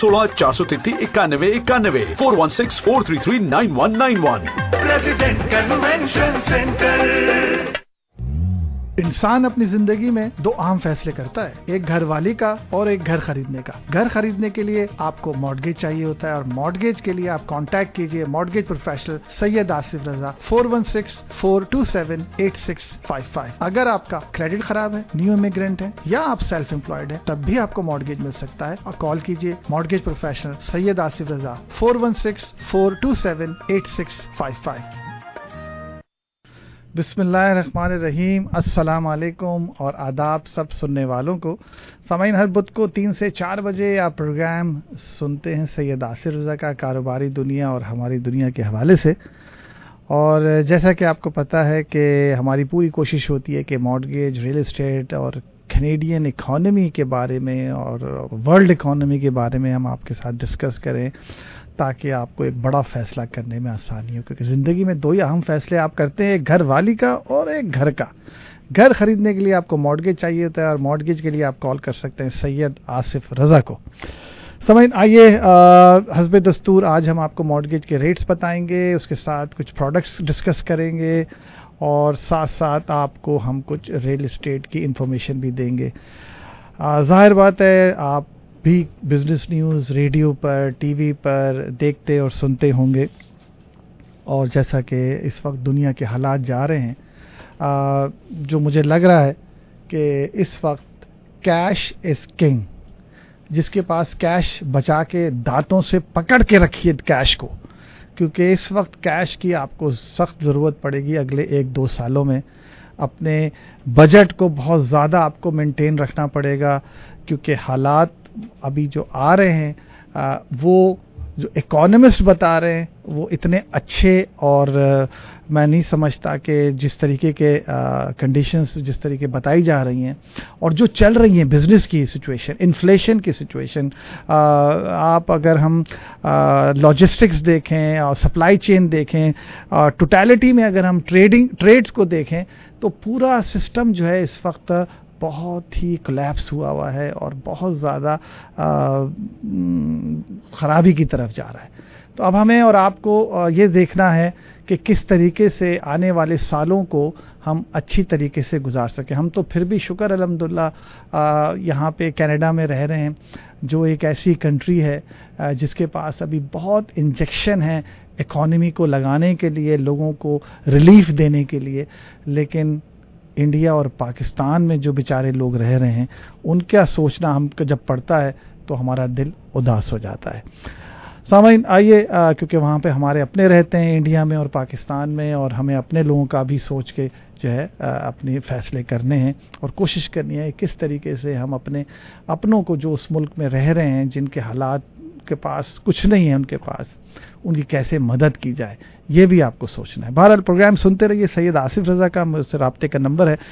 16 433 91 91 416 433 9191 president convention centre. इंसान अपनी जिंदगी में दो अहम फैसले करता है, एक घर वाली का और एक घर खरीदने का। घर खरीदने के लिए आपको मॉर्गेज चाहिए होता है और मॉर्गेज के लिए आप कांटेक्ट कीजिए मॉर्गेज प्रोफेशनल सैयद आसिफ रजा 416-427-8655। अगर आपका क्रेडिट खराब है, न्यू इमिग्रेंट है या आप सेल्फ एम्प्लॉयड है, तब भी आपको मॉर्गेज मिल सकता है और कॉल कीजिए मॉर्गेज प्रोफेशनल सैयद आसिफ रजा 416-427-8655। बिस्मिल्लाहिर्रहमानिर्रहीम। अस्सलाम वालेकुम और आदाब सब सुनने वालों को। सामाईन, हर बुध को 3 से 4 बजे आप प्रोग्राम सुनते हैं सैयद आसिफ रजा का कारोबारी दुनिया और हमारी दुनिया के हवाले से। और जैसा कि आपको पता है कि हमारी पूरी कोशिश होती है कि मॉर्गेज, रियल एस्टेट और कैनेडियन इकॉनमी के बारे में और वर्ल्ड इकॉनमी के बारे में हम आपके साथ डिस्कस करें ताकि आपको एक बड़ा फैसला करने में आसानी हो, क्योंकि ज़िंदगी में दो ही अहम फैसले आप करते हैं, एक घर वाली का और एक घर का। घर खरीदने के लिए आपको मॉर्गेज चाहिए होता है और मॉर्गेज के लिए आप कॉल कर सकते हैं सैयद आसिफ रजा को। समझ आइए, हस्बे दस्तूर आज हम आपको मॉर्गेज के रेट्स बताएंगे, उसके साथ कुछ प्रोडक्ट्स डिस्कस करेंगे और साथ साथ आपको हम कुछ रियल एस्टेट की इंफॉर्मेशन भी देंगे। ज़ाहिर बात है आप भी बिजनेस न्यूज़ रेडियो पर, टीवी पर देखते और सुनते होंगे, और जैसा कि इस वक्त दुनिया के हालात जा रहे हैं, जो मुझे लग रहा है कि इस वक्त कैश इज़ किंग। जिसके पास कैश बचा के दांतों से पकड़ के रखिए कैश को, क्योंकि इस वक्त कैश की आपको सख्त ज़रूरत पड़ेगी अगले 1-2 सालों में। अपने बजट को बहुत ज़्यादा आपको मेंटेन रखना पड़ेगा, क्योंकि हालात अभी जो आ रहे हैं वो जो इकोनॉमिस्ट बता रहे हैं वो इतने अच्छे, और मैं नहीं समझता कि जिस तरीके के कंडीशंस जिस तरीके बताई जा रही हैं और जो चल रही हैं बिजनेस की सिचुएशन, इन्फ्लेशन की सिचुएशन, आप अगर हम लॉजिस्टिक्स देखें और सप्लाई चेन देखें, टोटलिटी में अगर हम ट्रेड्स को देखें, तो पूरा सिस्टम जो है इस वक्त बहुत ही कोलैप्स हुआ है और बहुत ज़्यादा ख़राबी की तरफ जा रहा है। तो अब हमें और आपको ये देखना है कि किस तरीके से आने वाले सालों को हम अच्छी तरीके से गुजार सकें। हम तो फिर भी शुक्र अल्हम्दुलिल्लाह यहाँ पे कनाडा में रह रहे हैं, जो एक ऐसी कंट्री है जिसके पास अभी बहुत इंजेक्शन है इकॉनमी को लगाने के लिए, लोगों को रिलीफ देने के लिए। लेकिन इंडिया और पाकिस्तान में जो बेचारे लोग रह रहे हैं, उनका सोचना हमको जब पड़ता है तो हमारा दिल उदास हो जाता है। सामाईन, आइए, क्योंकि वहाँ पे हमारे अपने रहते हैं इंडिया में और पाकिस्तान में, और हमें अपने लोगों का भी सोच के जो है अपने फैसले करने हैं और कोशिश करनी है किस तरीके से हम अपनों को जो उस मुल्क में रह रहे हैं, जिनके हालात के पास कुछ नहीं है, उनके पास उनकी कैसे मदद की जाए, ये भी आपको सोचना है। बहरहाल प्रोग्राम सुनते रहिए। सैयद आसिफ रजा का मुझसे राब्ते का नंबर है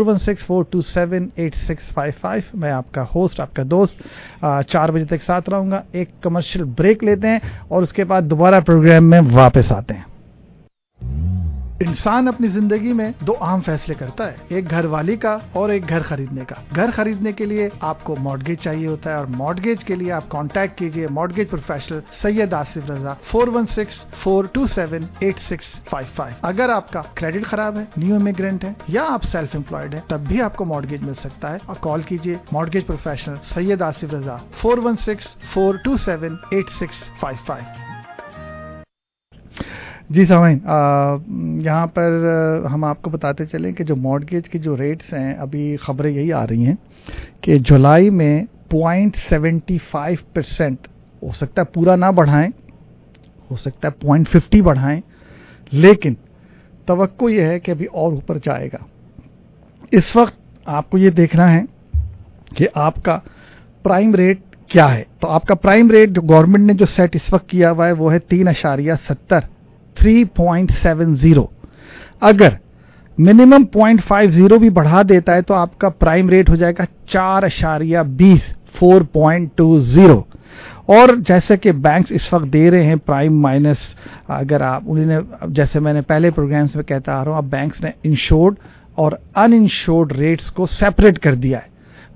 416-427-8655। मैं आपका होस्ट, आपका दोस्त 4 बजे तक साथ रहूंगा। एक कमर्शियल ब्रेक लेते हैं और उसके बाद दोबारा प्रोग्राम में वापस आते हैं। इंसान अपनी जिंदगी में दो अहम फैसले करता है, एक घर वाली का और एक घर खरीदने का। घर खरीदने के लिए आपको मॉर्गेज चाहिए होता है और मॉर्गेज के लिए आप कांटेक्ट कीजिए मॉर्गेज प्रोफेशनल सैयद आसिफ रजा 416-427-8655। अगर आपका क्रेडिट खराब है, न्यू इमिग्रेंट है या आप सेल्फ एम्प्लॉयड है, तब भी आपको मॉर्गेज मिल सकता है और कॉल कीजिए मॉर्गेज प्रोफेशनल सैयद आसिफ रजा 416-427-8655। जी सामाईन, यहाँ पर हम आपको बताते चलें कि जो मॉर्गेज की जो रेट्स हैं, अभी ख़बरें यही आ रही हैं कि जुलाई में 0.75% हो सकता है, पूरा ना बढ़ाएं, हो सकता है 0.50 बढ़ाएं, लेकिन तवक्को ये है कि अभी और ऊपर जाएगा। इस वक्त आपको ये देखना है कि आपका प्राइम रेट क्या है। तो आपका प्राइम रेट जो गवर्नमेंट ने जो सेट इस वक्त किया हुआ है वो है 3.70। अगर मिनिमम 0.50 भी बढ़ा देता है तो आपका प्राइम रेट हो जाएगा 4.20। और जैसे कि बैंक्स इस वक्त दे रहे हैं प्राइम माइनस, अगर आप उन्होंने, जैसे मैंने पहले प्रोग्राम्स में कहता आ रहा हूं, अब बैंक्स ने इंश्योर्ड और अनइंश्योर्ड रेट्स को सेपरेट कर दिया है।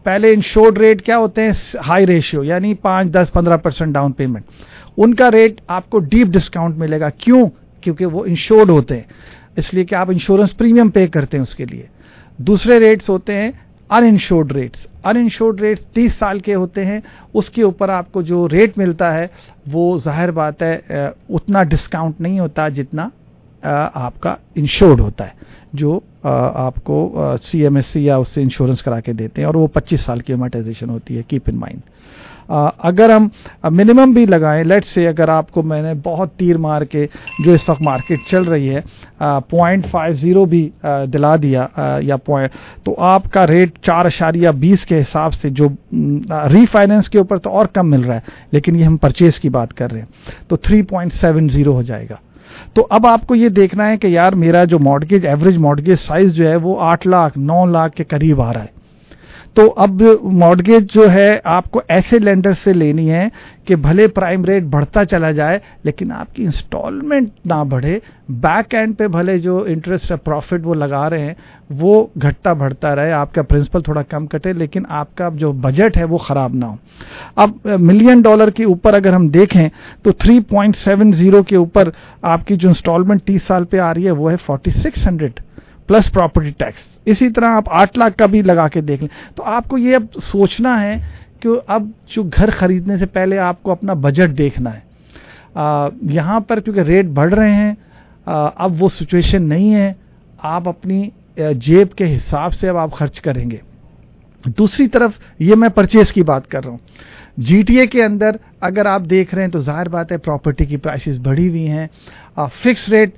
पहले इंश्योर्ड रेट क्या होते हैं, हाई रेशियो, यानी 5, 10, 15% डाउन पेमेंट, उनका रेट आपको डीप डिस्काउंट मिलेगा। क्यों? क्योंकि वो इंश्योर्ड होते हैं, इसलिए कि आप इंश्योरेंस प्रीमियम पे करते हैं उसके लिए। दूसरे रेट्स होते हैं अनइंश्योर्ड रेट्स। अनइंश्योर्ड रेट्स 30 साल के होते हैं, उसके ऊपर आपको जो रेट मिलता है वो जाहिर बात है उतना डिस्काउंट नहीं होता जितना आपका इंश्योर्ड होता है, जो आपको सीएमएससी या उससे इंश्योरेंस करा के देते हैं, और वो 25 साल की अमोर्टाइजेशन होती है, कीप इन माइंड। अगर हम मिनिमम भी लगाएं, लेट्स से अगर आपको मैंने बहुत तीर मार के जो इस वक्त मार्केट चल रही है 0.50 भी दिला दिया या पॉइंट, तो आपका रेट 4.20 के हिसाब से, जो रीफाइनेंस के ऊपर तो और कम मिल रहा है, लेकिन ये हम परचेज की बात कर रहे हैं, तो 3.70 हो जाएगा। तो अब आपको ये देखना है कि यार मेरा जो मॉर्गेज, एवरेज मॉर्गेज साइज जो है वो 8 लाख 9 लाख के करीब आ रहा है। तो अब मॉर्गेज जो है आपको ऐसे लेंडर से लेनी है कि भले प्राइम रेट बढ़ता चला जाए लेकिन आपकी इंस्टॉलमेंट ना बढ़े, बैक एंड पे भले जो इंटरेस्ट प्रॉफिट वो लगा रहे हैं वो घटता बढ़ता रहे, आपका प्रिंसिपल थोड़ा कम कटे, लेकिन आपका जो बजट है वो खराब ना हो। अब $1 मिलियन के ऊपर अगर हम देखें तो 3.70 के ऊपर आपकी जो इंस्टॉलमेंट 30 साल पे आ रही है वो है 4600 प्लस प्रॉपर्टी टैक्स। इसी तरह आप 8 लाख का भी लगा के देख लें, तो आपको ये अब सोचना है कि अब जो घर खरीदने से पहले आपको अपना बजट देखना है। यहाँ पर क्योंकि रेट बढ़ रहे हैं, अब वो सिचुएशन नहीं है, आप अपनी जेब के हिसाब से अब आप खर्च करेंगे। दूसरी तरफ ये मैं परचेज की बात कर रहा हूँ, जीटीए के अंदर अगर आप देख रहे हैं तो जाहिर बात है प्रॉपर्टी की प्राइसेस बढ़ी हुई हैं, फिक्स रेट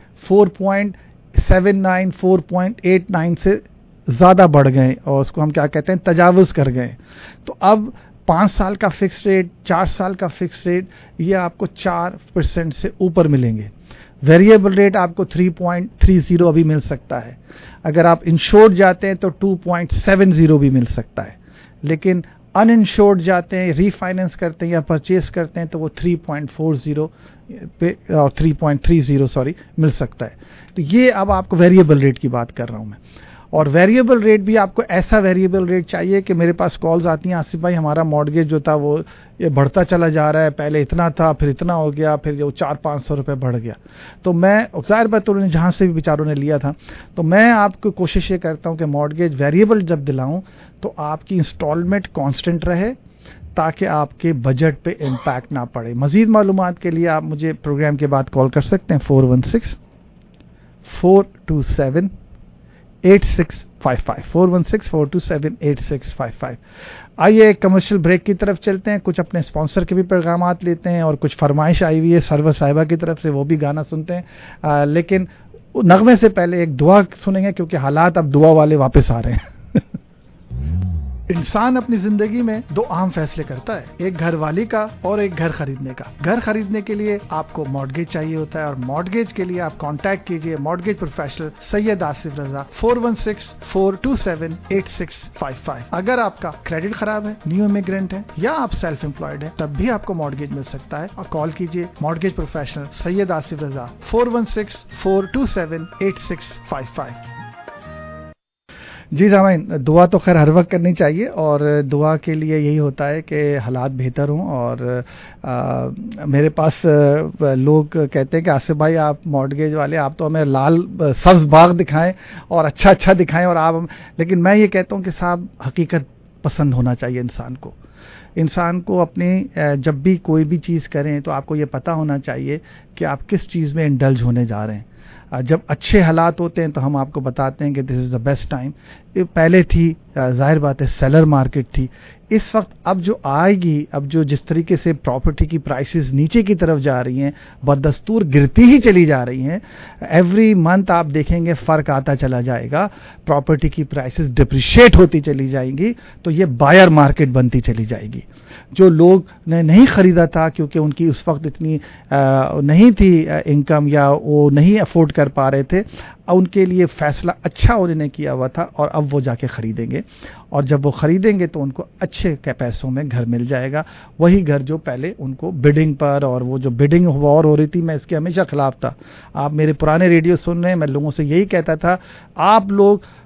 4.79 4.89 से ज़्यादा बढ़ गए और उसको हम क्या कहते हैं तजावुज़ कर गए। तो अब 5 साल का फिक्स रेट, 4 साल का फिक्स रेट, ये आपको 4% से ऊपर मिलेंगे। वेरिएबल रेट आपको 3.30 अभी मिल सकता है, अगर आप इंश्योर्ड जाते हैं तो 2.70 भी मिल सकता है, लेकिन अनइंश्योर्ड जाते हैं, रीफाइनेंस करते हैं या परचेज करते हैं तो वो 3.40 पे 3.30 मिल सकता है। तो ये अब आपको वेरिएबल रेट की बात कर रहा हूं मैं। और वेरिएबल रेट भी आपको ऐसा वेरिएबल रेट चाहिए कि मेरे पास कॉल्स आती हैं, आसिफ भाई हमारा मॉर्गेज जो था वो ये बढ़ता चला जा रहा है, पहले इतना था फिर इतना हो गया, फिर जो 400-500 रुपये बढ़ गया। तो मैं जाहिर बात उन्होंने जहाँ से भी बेचारों ने लिया था, तो मैं आपको कोशिश ये करता हूँ कि मॉर्गेज वेरिएबल जब दिलाऊं तो आपकी इंस्टॉलमेंट कांस्टेंट रहे ताकि आपके बजट पे इम्पैक्ट ना पड़े। मजीद मालूमात के लिए आप मुझे प्रोग्राम के बाद कॉल कर सकते हैं 416-427-8655 416-427-8655। आइए एक कमर्शियल ब्रेक की तरफ चलते हैं, कुछ अपने स्पॉन्सर के भी पैगामात लेते हैं और कुछ फरमाइश आई हुई है सरवर साहिबा की तरफ से, वो भी गाना सुनते हैं। लेकिन नगमे से पहले एक दुआ सुनेंगे क्योंकि हालात अब दुआ वाले वापस आ रहे हैं। इंसान अपनी जिंदगी में 2 अहम फैसले करता है, एक घर वाली का और एक घर खरीदने का। घर खरीदने के लिए आपको मॉर्गेज चाहिए होता है और मॉर्गेज के लिए आप कांटेक्ट कीजिए मॉर्गेज प्रोफेशनल सैयद आसिफ रजा 416-427-8655। अगर आपका क्रेडिट खराब है, न्यू इमिग्रेंट है या आप सेल्फ एम्प्लॉयड है, तब भी आपको मॉर्गेज मिल सकता है और कॉल कीजिए मॉर्गेज प्रोफेशनल सैयद आसिफ रजा 416-427-8655। जी सामाइन, दुआ तो खैर हर वक्त करनी चाहिए और दुआ के लिए यही होता है कि हालात बेहतर हों। और मेरे पास लोग कहते हैं कि आसिफ भाई आप मॉर्गेज वाले, आप तो हमें लाल सब्ज बाग दिखाएं और अच्छा दिखाएं, और आप, लेकिन मैं ये कहता हूं कि साहब हकीकत पसंद होना चाहिए इंसान को अपनी जब भी कोई भी चीज़ करें तो आपको ये पता होना चाहिए कि आप किस चीज़ में इंडल्ज होने जा रहे हैं। जब अच्छे हालात होते हैं तो हम आपको बताते हैं कि this is the best time. पहले थी जाहिर बात है सेलर मार्केट थी, इस वक्त अब जो आएगी, अब जो जिस तरीके से प्रॉपर्टी की प्राइसेस नीचे की तरफ जा रही हैं, बदस्तूर गिरती ही चली जा रही हैं, एवरी मंथ आप देखेंगे फ़र्क आता चला जाएगा, प्रॉपर्टी की प्राइसेस डिप्रिशिएट होती चली जाएंगी, तो ये बायर मार्केट बनती चली जाएगी। जो लोग ने नहीं खरीदा था क्योंकि उनकी उस वक्त इतनी नहीं थी इनकम या वो नहीं अफोर्ड कर पा रहे थे, उनके लिए फैसला अच्छा उन्होंने किया हुआ था और अब वो जाके खरीदेंगे, और जब वो खरीदेंगे तो उनको अच्छे के पैसों में घर मिल जाएगा, वही घर जो पहले उनको बिडिंग पर, और वो जो बिडिंग वॉर हो रही थी, मैं इसके हमेशा खिलाफ था। आप मेरे पुराने रेडियो सुन रहे हैं, मैं लोगों से यही कहता था, आप लोग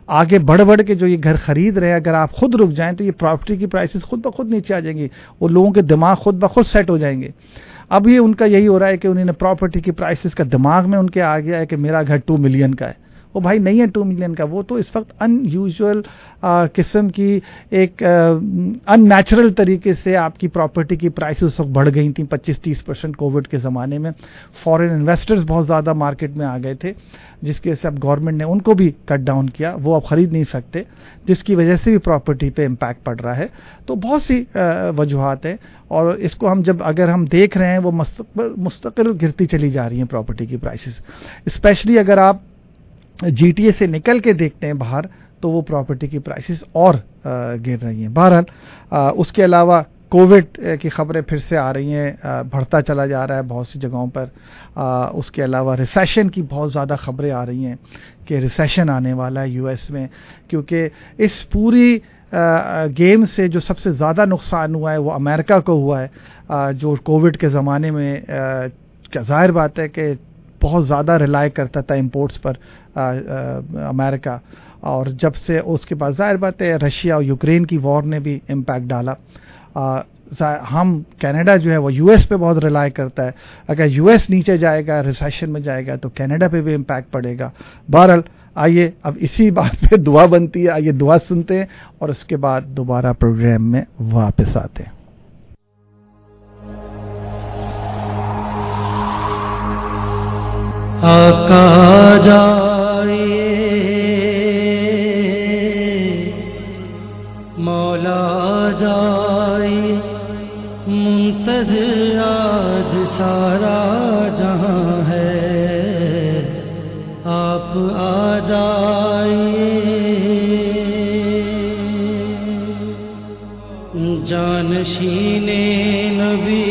آگے بڑھ بڑھ کے جو یہ گھر خرید رہے ہیں، اگر آپ خود رک جائیں تو یہ پراپرٹی کی پرائسز خود بخود نیچے آ جائیں گی، وہ لوگوں کے دماغ خود بخود سیٹ ہو جائیں گے. اب یہ ان کا یہی ہو رہا ہے کہ انہوں نے پراپرٹی کی پرائسز کا دماغ میں ان کے آ گیا ہے کہ میرا گھر 2 ملین کا ہے. وہ بھائی نہیں ہے 2 ملین کا، وہ تو اس وقت ان یوزول قسم کی ایک ان نیچرل طریقے سے آپ کی پراپرٹی کی پرائسز اس وقت بڑھ گئی تھیں 25-30% کووڈ کے زمانے میں. فارن انویسٹرز بہت زیادہ مارکیٹ میں آ گئے تھے، جس کی وجہ سے اب گورنمنٹ نے ان کو بھی کٹ ڈاؤن کیا، وہ اب خرید نہیں سکتے، جس کی وجہ سے بھی پراپرٹی پہ امپیکٹ پڑ رہا ہے. تو بہت سی وجوہات ہیں، اور اس کو اگر ہم دیکھ رہے ہیں وہ مستقل گرتی چلی جا رہی ہیں پراپرٹی کی پرائسز. اسپیشلی اگر آپ جی ٹی اے سے نکل کے دیکھتے ہیں باہر تو وہ پراپرٹی کی پرائسز اور گر رہی ہیں. بہرحال اس کے علاوہ کووڈ کی خبریں پھر سے آ رہی ہیں، بڑھتا چلا جا رہا ہے بہت سی جگہوں پر. اس کے علاوہ ریسیشن کی بہت زیادہ خبریں آ رہی ہیں کہ ریسیشن آنے والا ہے یو ایس میں، کیونکہ اس پوری گیم سے جو سب سے زیادہ نقصان ہوا ہے وہ امریکہ کو ہوا ہے، جو کووڈ کے زمانے میں ظاہر بات ہے کہ بہت زیادہ ریلائی کرتا تھا امپورٹس پر امریکہ، اور جب سے اس کے بعد ظاہر بات ہے رشیا اور یوکرین کی وار نے بھی امپیکٹ ڈالا. ہم کینیڈا جو ہے وہ یو ایس پہ بہت ریلائی کرتا ہے، اگر یو ایس نیچے جائے گا ریسیشن میں جائے گا تو کینیڈا پہ بھی امپیکٹ پڑے گا. بہرحال آئیے اب اسی بات پہ دعا بنتی ہے، آئیے دعا سنتے ہیں اور اس کے بعد دوبارہ پروگرام میں واپس آتے ہیں. آقا جائیے مولا جائیے، منتظر آج سارا جہاں ہے، آپ آ جائیے. جانشین نبی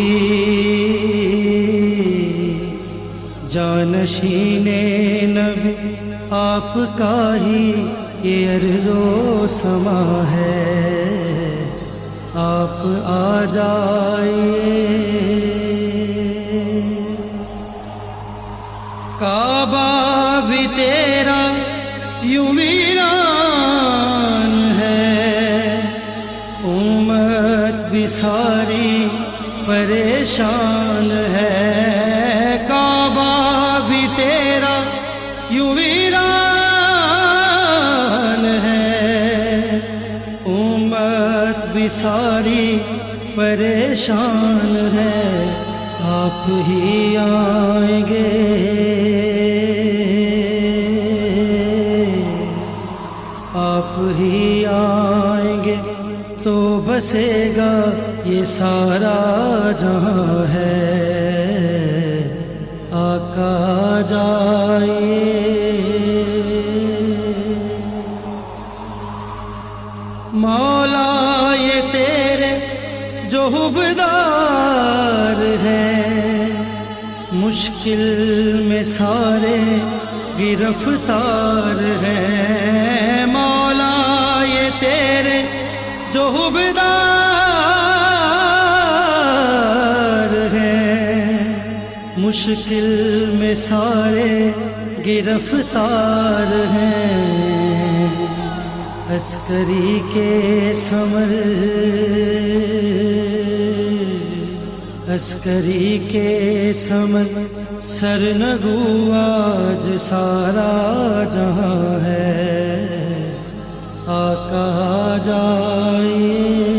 جانشین نبی آپ کا ہی یہ عرض و سما ہے، آپ آ جائیے. کعبہ بھی تیرا یوں ویران ہے، امت بھی ساری پریشان ہے. ساری پریشان ہے، آپ ہی آئیں گے، آپ ہی آئیں گے تو بسے گا یہ سارا جہاں ہے. آقا جائیے مولا، یہ تیرے جو حبدار ہیں، مشکل میں سارے گرفتار ہیں. مولا یہ تیرے جو حبدار ہیں، مشکل میں سارے گرفتار ہیں. عسکری کے ثمر عسکری کے ثمر سرنگو آج سارا جہاں ہے. آقا جائیے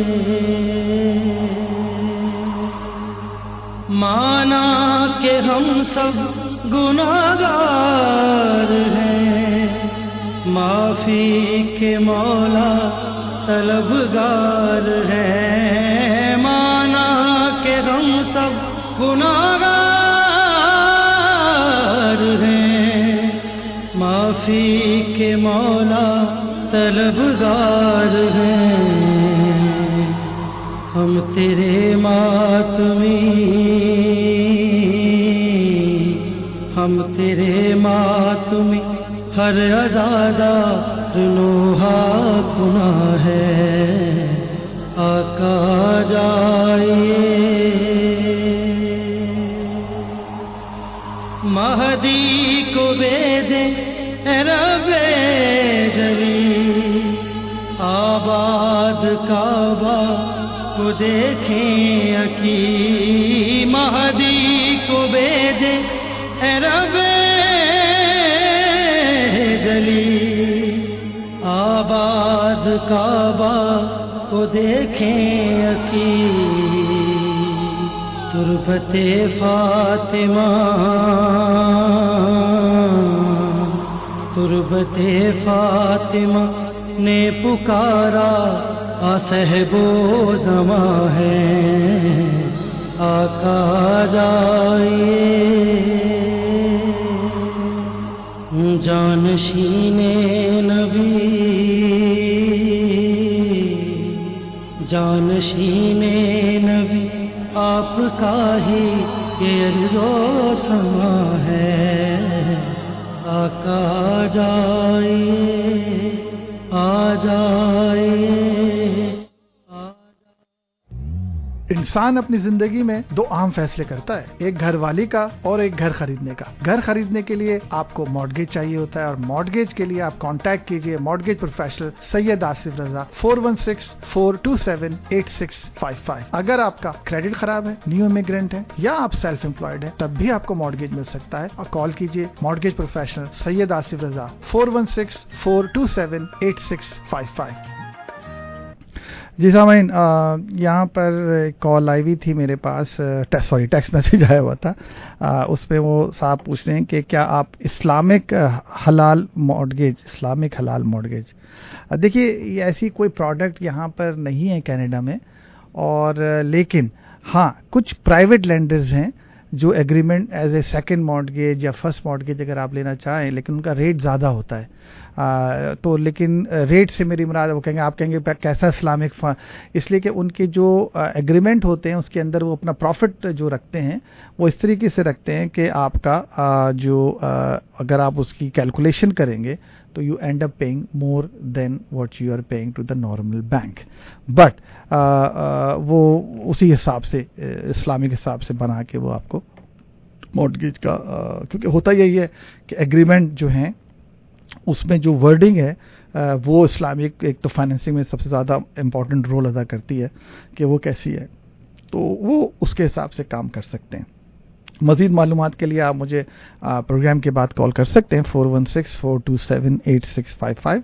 مانا کہ ہم سب گناہگار ہیں، معافی کے مولا طلبگار ہیں. مانا کہ ہم سب گناہگار ہیں، معافی کے مولا طلبگار ہیں. ہم تیرے ماتمی، ہم تیرے ماتمی، ہر ازادہ نوحہ گناہ ہے. آقا جائیے مہدی کو بھیجے رب کعبہ کو دیکھیں عقی مہدی کو بھیجے اے رب جلی آباد کعبہ کو دیکھیں عقی تربت فاطمہ تربت فاطمہ نے پکارا صاحب و زماں ہے آقا جائیے جانشین نبی جانشین نبی آپ کا ہی یہ عرض و سماں ہے آقا جائیے آ جائیے. انسان اپنی زندگی میں دو اہم فیصلے کرتا ہے, ایک گھر والی کا اور ایک گھر خریدنے کا. گھر خریدنے کے لیے آپ کو مارگیج چاہیے ہوتا ہے اور مارگیج کے لیے آپ کانٹیکٹ کیجئے مارگیج پروفیشنل سید آصف رضا 416-427-8655. اگر آپ کا کریڈٹ خراب ہے, نیو امیگرینٹ ہے یا آپ سیلف امپلائڈ ہیں تب بھی آپ کو مارگیج مل سکتا ہے اور کال کیجئے مارگیج پروفیشنل سید آصف رضا 416-427-8655. جی سامعین, یہاں پر کال آئی ہوئی تھی میرے پاس, ٹیکسٹ میسیج آیا ہوا تھا. اس پہ وہ صاحب پوچھ رہے ہیں کہ کیا آپ اسلامک حلال مارگیج دیکھیے, ایسی کوئی پروڈکٹ یہاں پر نہیں ہے کینیڈا میں, اور لیکن ہاں کچھ پرائیویٹ لینڈرز ہیں جو agreement as a second mortgage یا فرسٹ مارگیج اگر آپ لینا چاہیں, لیکن ان کا ریٹ زیادہ ہوتا ہے. تو لیکن ریٹ سے میری مراد, وہ کہیں گے آپ کہیں گے کیسا اسلامک, اس لیے کہ ان کے جو ایگریمنٹ ہوتے ہیں اس کے اندر وہ اپنا پروفٹ جو رکھتے ہیں وہ اس طریقے سے رکھتے ہیں کہ آپ کا جو اگر آپ اس کی کیلکولیشن کریں گے تو you end up paying more than what you are paying to the normal bank, but وہ اسی حساب سے اسلامک حساب سے بنا کے وہ آپ کو مارگیج کا, کیونکہ ہوتا یہی ہے کہ ایگریمنٹ جو ہیں اس میں جو ورڈنگ ہے وہ اسلامک ایک تو فائنینسنگ میں سب سے زیادہ امپورٹنٹ رول ادا کرتی ہے کہ وہ کیسی ہے, تو وہ اس کے حساب سے کام کر سکتے ہیں. مزید معلومات کے لیے آپ مجھے پروگرام کے بعد کال کر سکتے ہیں 416-427-8655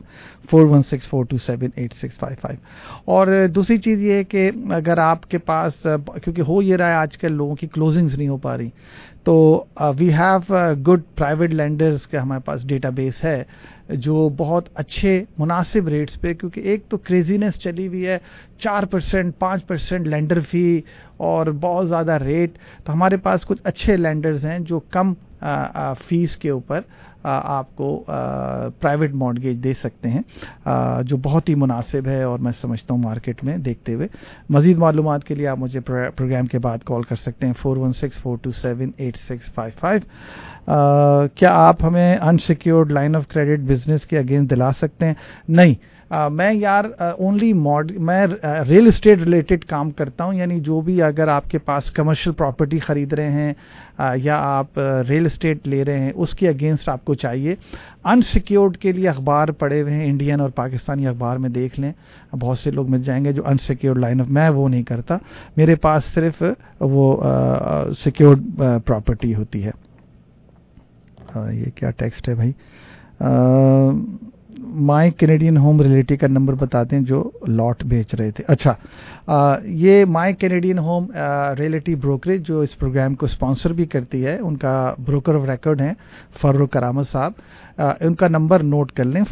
416-427-8655. اور دوسری چیز یہ ہے کہ اگر آپ کے پاس, کیونکہ ہو یہ رہا ہے آج کل لوگوں کی کلوزنگز نہیں ہو پا رہی, تو we have good private lenders کا ہمارے پاس ڈیٹا بیس ہے جو بہت اچھے مناسب ریٹس پہ, کیونکہ ایک تو کریزینس چلی ہوئی ہے 4% 5% لینڈر فی اور بہت زیادہ ریٹ, تو ہمارے پاس کچھ اچھے لینڈرز ہیں جو کم فیس کے اوپر آپ کو پرائیویٹ مارگیج دے سکتے ہیں, جو بہت ہی مناسب ہے اور میں سمجھتا ہوں مارکیٹ میں دیکھتے ہوئے. مزید معلومات کے لیے آپ مجھے پروگرام کے بعد کال کر سکتے ہیں 416-427-8655. کیا آپ ہمیں unsecured line of credit business کے اگینسٹ دلا سکتے ہیں؟ نہیں, میں یار اونلی میں ریل اسٹیٹ ریلیٹڈ کام کرتا ہوں, یعنی جو بھی اگر آپ کے پاس کمرشل پراپرٹی خرید رہے ہیں یا آپ ریل اسٹیٹ لے رہے ہیں اس کے اگینسٹ آپ کو چاہیے. انسیکیورڈ کے لیے اخبار پڑے ہوئے ہیں, انڈین اور پاکستانی اخبار میں دیکھ لیں, بہت سے لوگ مل جائیں گے جو انسیکیورڈ لائن آف, میں وہ نہیں کرتا, میرے پاس صرف وہ سیکیورڈ پراپرٹی ہوتی ہے. یہ کیا ٹیکسٹ ہے بھائی, مائی کینیڈین ہوم ریئلٹی کا نمبر بتاتے ہیں جو لاٹ بیچ رہے تھے. اچھا, یہ my Canadian home realty brokerage جو اس پروگرام کو اسپانسر بھی کرتی ہے, ان کا بروکر آف ریکارڈ ہیں فاروق کرامت صاحب. ان کا نمبر نوٹ کر لیں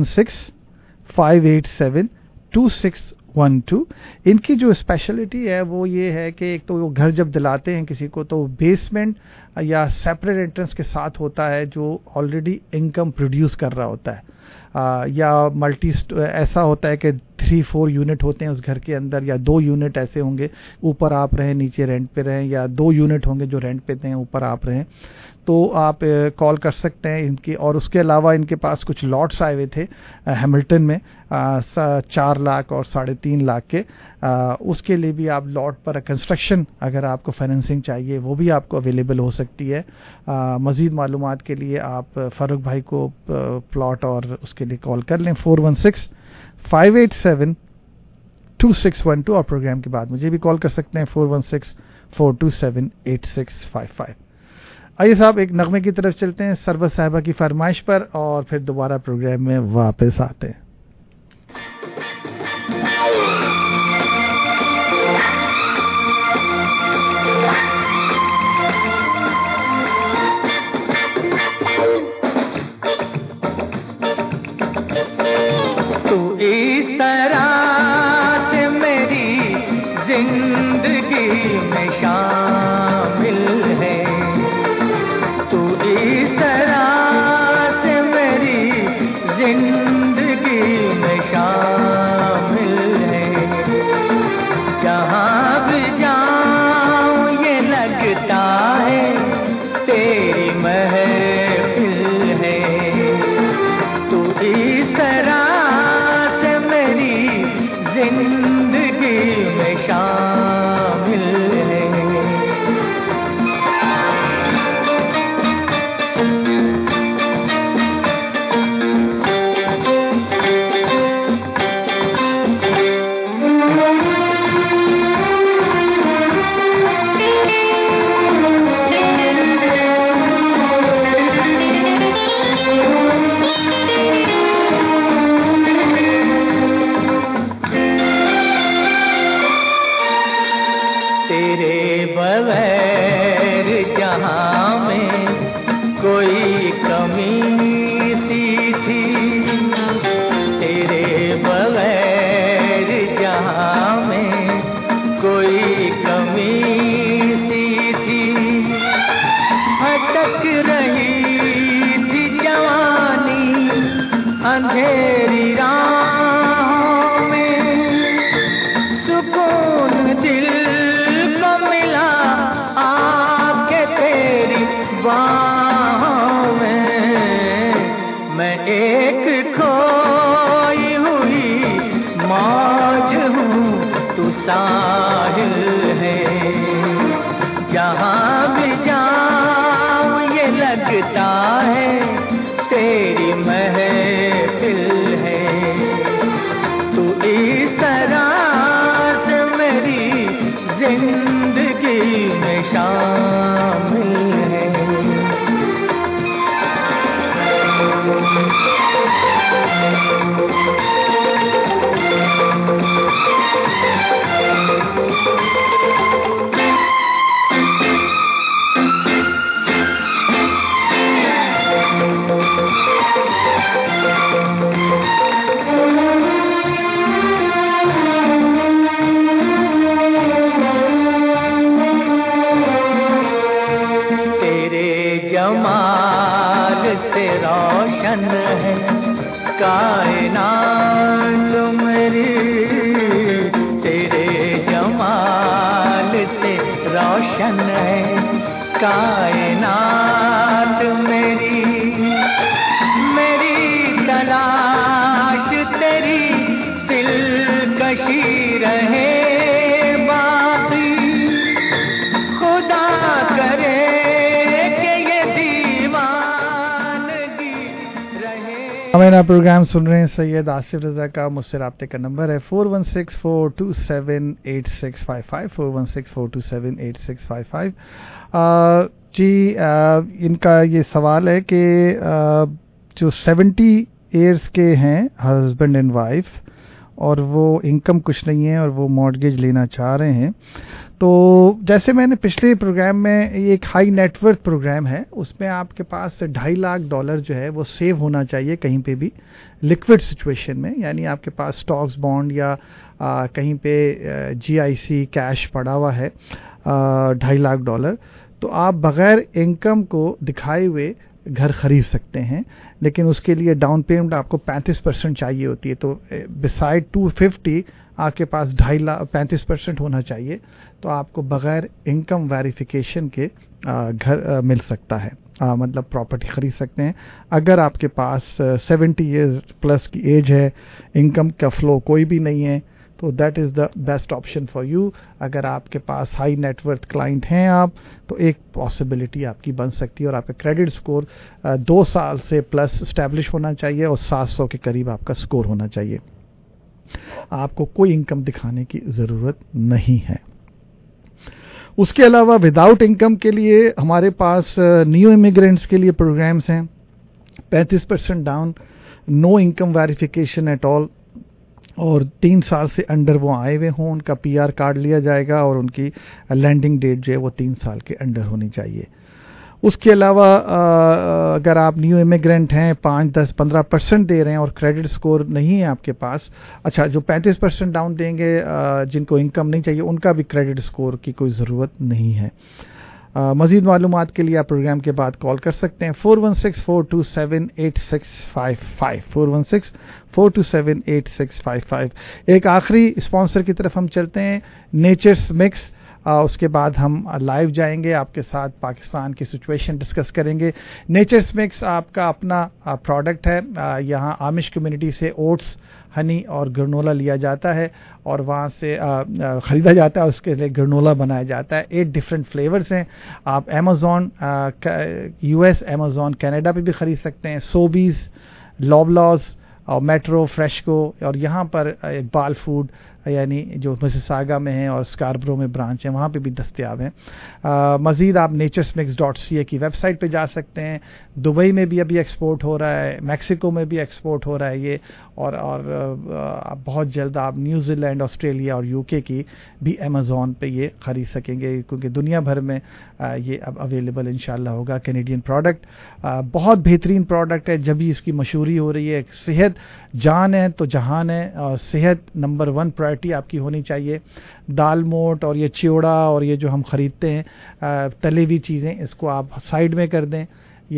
416-587-2612. ان کی جو اسپیشلٹی ہے وہ یہ ہے کہ ایک تو وہ گھر جب دلاتے ہیں کسی کو تو بیسمنٹ یا سیپریٹ انٹرنس کے ساتھ ہوتا ہے جو آلریڈی انکم پروڈیوس کر رہا ہوتا ہے, یا ملٹی ایسا ہوتا ہے کہ 3-4 یونٹ ہوتے ہیں اس گھر کے اندر, یا 2 یونٹ ایسے ہوں گے اوپر آپ رہیں نیچے رینٹ پہ رہیں, یا 2 یونٹ ہوں گے جو رینٹ پہ دیں اوپر آپ رہیں. تو آپ کال کر سکتے ہیں ان کی. اور اس کے علاوہ ان کے پاس کچھ لاٹس آئے ہوئے تھے ہیملٹن میں 4 لاکھ اور 3.5 لاکھ کے, اس کے لیے بھی آپ لاٹ پر کنسٹرکشن اگر آپ کو فائنینسنگ چاہیے وہ بھی آپ کو اویلیبل ہو سکتی ہے. مزید معلومات کے لیے آپ فاروق بھائی کو پلاٹ اور اس کے لیے کال کر لیں 416-587-2612 2612 और प्रोग्राम के बाद मुझे भी कॉल कर सकते हैं 416-427-8655. आइए साहब एक नगमे की तरफ चलते हैं सरबत साहिबा की फरमाइश पर और फिर दोबारा प्रोग्राम में वापस आते हैं. तू इस तरह से मेरी जिंदगी में शामिल है, तू इस तरह से मेरी जिंदगी में शामिल है. जहाँ भी जाऊँ ये लगता है तेरी महफिल है. तू इस तरह से मेरी जिंदगी में शामिल है. तेरे बगैर जहाँ में कोई कमी सी थी, तेरे बगैर जहाँ में कोई कमी सी थी. भटक रही थी जवानी अंधेरी राहों में, सुकून दिल को मिला आके तेरी बाहों में. मैं एक खोई हुई मौज हूँ, तू साहिल है. जहाँ भी जाऊँ ये लगता है तेरी महफिल है. तू इस तरह से मेरी जिंदगी में शामिल है. जमाल से रोशन है कायनात मेरी, तेरे जमाल से रोशन है कायनात मेरी. मेरी तलाश तेरी दिलकशी रहे बाकी, खुदा करे हमारा प्रोग्राम सुन रहे हैं सैयद आसिफ रजा का. मुझसे राब्ते का नंबर है 416-427-8655 416-427-8655. जी इनका ये सवाल है कि जो 70 ईयर्स के हैं हस्बैंड एंड वाइफ और वो इनकम कुछ नहीं है और वो मॉर्गेज लेना चाह रहे हैं, तो जैसे मैंने पिछले प्रोग्राम में, ये एक हाई नेटवर्थ प्रोग्राम है, उसमें आपके पास $2.5 लाख जो है वो सेव होना चाहिए कहीं पे भी लिक्विड सिचुएशन में, यानी आपके पास स्टॉक्स बॉन्ड या कहीं पे GIC कैश पड़ा हुआ है $2.5 लाख, तो आप बगैर इनकम को दिखाए हुए घर खरीद सकते हैं. लेकिन उसके लिए डाउन पेमेंट आपको 35% चाहिए होती है. तो बिसाइड 250 आपके पास 35% होना चाहिए, तो आपको बगैर इनकम वेरिफिकेशन के घर मिल सकता है, मतलब प्रॉपर्टी खरीद सकते हैं. अगर आपके पास 70 ईयर्स प्लस की एज है, इनकम का फ्लो कोई भी नहीं है, तो that is the best option for you. अगर आपके पास हाई नेटवर्थ क्लाइंट हैं आप, तो एक पॉसिबिलिटी आपकी बन सकती है, और आपका क्रेडिट स्कोर 2 साल से प्लस स्टैब्लिश होना चाहिए और 700 के करीब आपका स्कोर होना चाहिए. آپ کو کوئی انکم دکھانے کی ضرورت نہیں ہے. اس کے علاوہ وداؤٹ انکم کے لیے ہمارے پاس نیو امیگرینٹس کے لیے پروگرامز ہیں. 35% down, no income verification at all, اور 3 سال سے انڈر وہ آئے ہوئے ہوں, ان کا PR کارڈ لیا جائے گا اور ان کی لینڈنگ ڈیٹ جو ہے وہ 3 سال کے انڈر ہونی چاہیے. اس کے علاوہ اگر آپ نیو امیگرینٹ ہیں, 5, 10, 15% دے رہے ہیں اور کریڈٹ سکور نہیں ہے آپ کے پاس, اچھا جو 35% ڈاؤن دیں گے جن کو انکم نہیں چاہیے ان کا بھی کریڈٹ سکور کی کوئی ضرورت نہیں ہے. مزید معلومات کے لیے آپ پروگرام کے بعد کال کر سکتے ہیں 416-427-8655 416-427-8655. ایک آخری اسپانسر کی طرف ہم چلتے ہیں, نیچرز مکس. اس کے بعد ہم لائیو جائیں گے, آپ کے ساتھ پاکستان کی سچویشن ڈسکس کریں گے. نیچرز مکس آپ کا اپنا پروڈکٹ ہے. یہاں آمش کمیونٹی سے اوٹس, ہنی اور گرنولا لیا جاتا ہے اور وہاں سے خریدا جاتا ہے, اس کے لیے گرنولا بنایا جاتا ہے. 8 ڈفرینٹ فلیورز ہیں. آپ امیزون US, امیزون کینیڈا پہ بھی خرید سکتے ہیں. سوبیز, لوبلاز اور میٹرو, فریشکو, اور یہاں پر اقبال فوڈ یعنی جو مسیساگا میں ہیں اور اسکاربرو میں برانچ ہیں وہاں پہ بھی دستیاب ہیں. مزید آپ naturesmix.ca کی ویب سائٹ پہ جا سکتے ہیں. دبئی میں بھی ابھی ایکسپورٹ ہو رہا ہے, میکسیکو میں بھی ایکسپورٹ ہو رہا ہے یہ, اور بہت جلد آپ نیوزی لینڈ, آسٹریلیا اور UK کی بھی امیزون پہ یہ خرید سکیں گے, کیونکہ دنیا بھر میں یہ اب اویلیبل انشاءاللہ ہوگا. کینیڈین پروڈکٹ بہت بہترین پروڈکٹ ہے, جب بھی اس کی مشہوری ہو رہی ہے. صحت جان ہے تو جہان ہے, اور صحت نمبر 1 پرائرٹی آپ کی ہونی چاہیے. دال موٹ اور یہ چیوڑا اور یہ جو ہم خریدتے ہیں تلی ہوئی چیزیں, اس کو آپ سائڈ میں کر دیں. یہ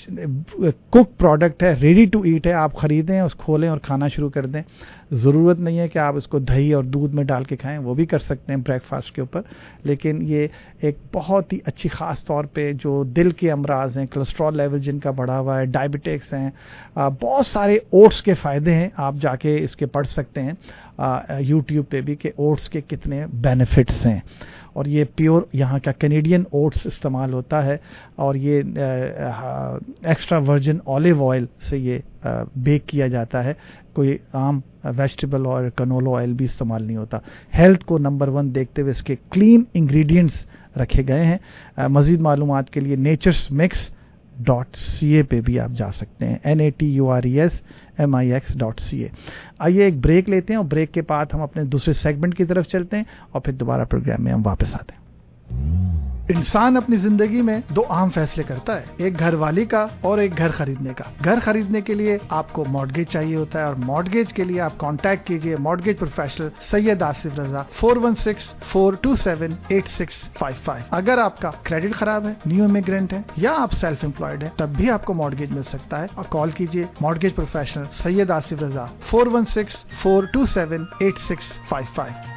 کوک پروڈکٹ ہے, ریڈی ٹو ایٹ ہے. آپ خریدیں, اس کھولیں اور کھانا شروع کر دیں. ضرورت نہیں ہے کہ آپ اس کو دہی اور دودھ میں ڈال کے کھائیں, وہ بھی کر سکتے ہیں بریک فاسٹ کے اوپر, لیکن یہ ایک بہت ہی اچھی, خاص طور پہ جو دل کے امراض ہیں, کولیسٹرول لیول جن کا بڑھا ہوا ہے, ڈائبٹکس ہیں, بہت سارے اوٹس کے فائدے ہیں. آپ جا کے اس کے پڑھ سکتے ہیں YouTube پہ بھی کہ اوٹس کے کتنے بینیفٹس ہیں. اور یہ پیور یہاں کا کینیڈین اوٹس استعمال ہوتا ہے, اور یہ ایکسٹرا ورجن اولیو آئل سے یہ بیک کیا جاتا ہے. کوئی عام ویجیٹیبل اور کنولو آئل بھی استعمال نہیں ہوتا. ہیلتھ کو نمبر 1 دیکھتے ہوئے اس کے کلین انگریڈینٹس رکھے گئے ہیں. مزید معلومات کے لیے naturesmix.ca پہ بھی آپ جا سکتے ہیں, naturesmix.ca. آئیے ایک بریک لیتے ہیں, اور بریک کے بعد ہم اپنے دوسرے سیگمنٹ کی طرف چلتے ہیں, اور پھر دوبارہ پروگرام میں ہم واپس آتے ہیں. انسان اپنی زندگی میں 2 اہم فیصلے کرتا ہے, ایک گھر والی کا اور ایک گھر خریدنے کا. گھر خریدنے کے لیے آپ کو مارگیج چاہیے ہوتا ہے, اور مارگیج کے لیے آپ کانٹیکٹ کیجئے مارگیج پروفیشنل سید آصف رضا 416-427-8655. اگر آپ کا کریڈٹ خراب ہے, نیو امیگرینٹ ہے, یا آپ سیلف امپلائڈ ہیں, تب بھی آپ کو مارگیج مل سکتا ہے. اور کال کیجئے مارگیج پروفیشنل سید آصف رضا 416-427-8655.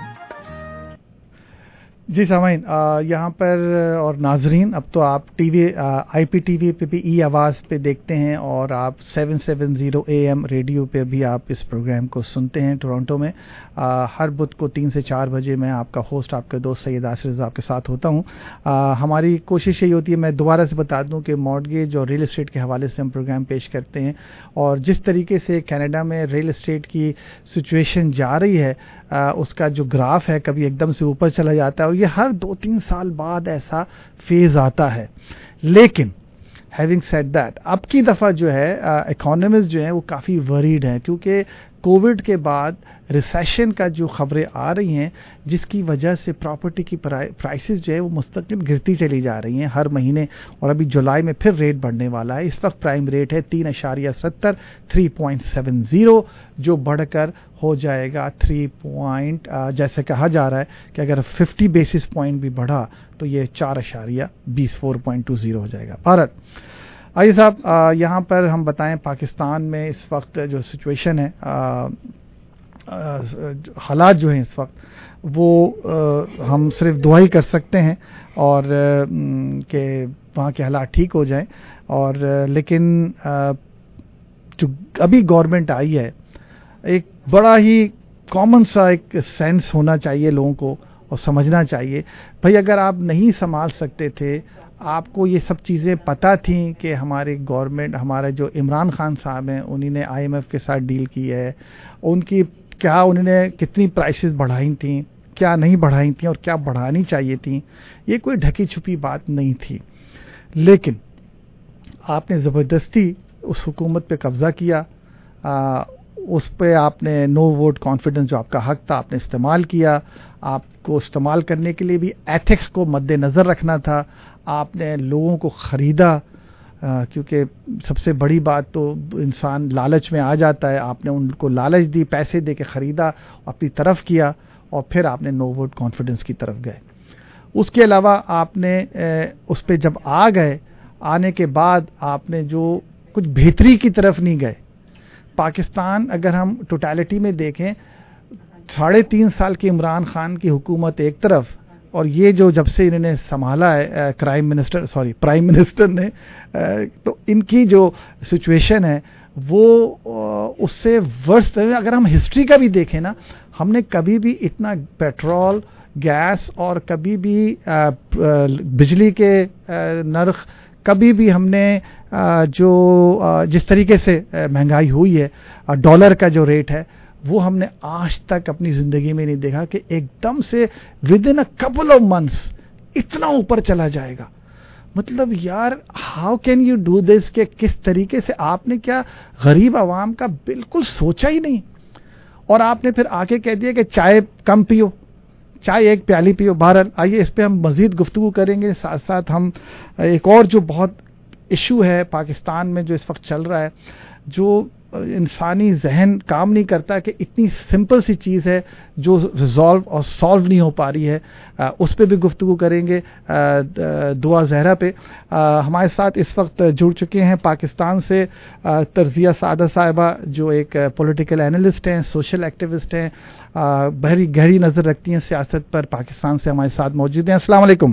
جی سامعین, یہاں پر اور ناظرین, اب تو آپ IPTV پہ بھی ای آواز پہ دیکھتے ہیں, اور آپ 770 AM ریڈیو پہ بھی آپ اس پروگرام کو سنتے ہیں ٹورانٹو میں. ہر بدھ کو 3 سے 4 بجے میں آپ کا ہوسٹ, آپ کے دوست سید آصف رضا آپ کے ساتھ ہوتا ہوں. ہماری کوشش یہی ہوتی ہے, میں دوبارہ سے بتا دوں کہ مارگیج اور ریل اسٹیٹ کے حوالے سے ہم پروگرام پیش کرتے ہیں, اور جس طریقے سے کینیڈا میں ریل اسٹیٹ کی سچویشن جا رہی ہے, اس کا جو گراف ہے کبھی ایک دم سے اوپر چلا جاتا ہے, اور یہ ہر 2-3 سال بعد ایسا فیز آتا ہے. لیکن ہیونگ سیڈ دیٹ, اب کی دفعہ جو ہے اکانومسٹ جو ہیں وہ کافی وریڈ ہیں, کیونکہ کووڈ کے بعد ریسیشن کا جو خبریں آ رہی ہیں, جس کی وجہ سے پراپرٹی کی پرائسز جو ہے وہ مستقل گرتی چلی جا رہی ہیں ہر مہینے, اور ابھی جولائی میں پھر ریٹ بڑھنے والا ہے. اس وقت پرائم ریٹ ہے 3.70 3.70, جو بڑھ کر ہو جائے گا 3 جیسے کہا جا رہا ہے کہ اگر 50 بیسس پوائنٹ بھی بڑھا تو یہ 4.20 4.20 ہو جائے گا. بھارت, آئیے صاحب یہاں پر ہم بتائیں پاکستان میں اس وقت جو سچویشن ہے, حالات جو ہیں اس وقت, وہ ہم صرف دعا ہی کر سکتے ہیں اور کہ وہاں کے حالات ٹھیک ہو جائیں. اور لیکن جو ابھی گورنمنٹ آئی ہے, ایک بڑا ہی کامن سا ایک سینس ہونا چاہیے لوگوں کو, اور سمجھنا چاہیے بھائی اگر آپ نہیں سنبھال سکتے تھے, آپ کو یہ سب چیزیں پتہ تھیں کہ ہماری گورنمنٹ, ہمارے جو عمران خان صاحب ہیں انہی نے IMF کے ساتھ ڈیل کی ہے, ان کی کیا انہوں نے کتنی پرائسز بڑھائی تھیں, کیا نہیں بڑھائی تھیں اور کیا بڑھانی چاہیے تھیں. یہ کوئی ڈھکی چھپی بات نہیں تھی, لیکن آپ نے زبردستی اس حکومت پہ قبضہ کیا, اس پہ آپ نے نو ووٹ کانفیڈنس جو آپ کا حق تھا آپ نے استعمال کیا. آپ کو استعمال کرنے کے لیے بھی ایتھکس کو مد نظر رکھنا تھا. آپ نے لوگوں کو خریدا, کیونکہ سب سے بڑی بات تو انسان لالچ میں آ جاتا ہے. آپ نے ان کو لالچ دی, پیسے دے کے خریدا, اپنی طرف کیا, اور پھر آپ نے نو ووٹ کانفیڈنس کی طرف گئے. اس کے علاوہ آپ نے اس پہ جب آ گئے, آنے کے بعد آپ نے جو کچھ بہتری کی طرف نہیں گئے. پاکستان اگر ہم ٹوٹیلٹی میں دیکھیں, 3.5 سال کی عمران خان کی حکومت ایک طرف, اور یہ جو جب سے انہوں نے سنبھالا ہے پرائم منسٹر نے, تو ان کی جو سچویشن ہے وہ اس سے ورس. اگر ہم ہسٹری کا بھی دیکھیں نا, ہم نے کبھی بھی اتنا پیٹرول, گیس اور کبھی بھی بجلی کے نرخ, کبھی بھی ہم نے جو جس طریقے سے مہنگائی ہوئی ہے, ڈالر کا جو ریٹ ہے, وہ ہم نے آج تک اپنی زندگی میں نہیں دیکھا کہ ایک دم سے within a couple of months اتنا اوپر چلا جائے گا. مطلب یار, how can you do this, کہ کس طریقے سے آپ نے کیا غریب عوام کا بالکل سوچا ہی نہیں, اور آپ نے پھر آ کے کہہ دیا کہ چائے کم پیو, چائے ایک پیالی پیو. بہرحال آئیے اس پہ ہم مزید گفتگو کریں گے. ساتھ ساتھ ہم ایک اور جو بہت ایشو ہے پاکستان میں جو اس وقت چل رہا ہے, جو انسانی ذہن کام نہیں کرتا کہ اتنی سمپل سی چیز ہے جو ریزالو اور سالو نہیں ہو پا رہی ہے, اس پہ بھی گفتگو کریں گے. دعا زہرا پہ ہمارے ساتھ اس وقت جڑ چکے ہیں پاکستان سے ترزیہ سعادہ صاحبہ, جو ایک پولیٹیکل اینالسٹ ہیں, سوشل ایکٹیوسٹ ہیں, گہری نظر رکھتی ہیں سیاست پر. پاکستان سے ہمارے ساتھ موجود ہیں. السلام علیکم.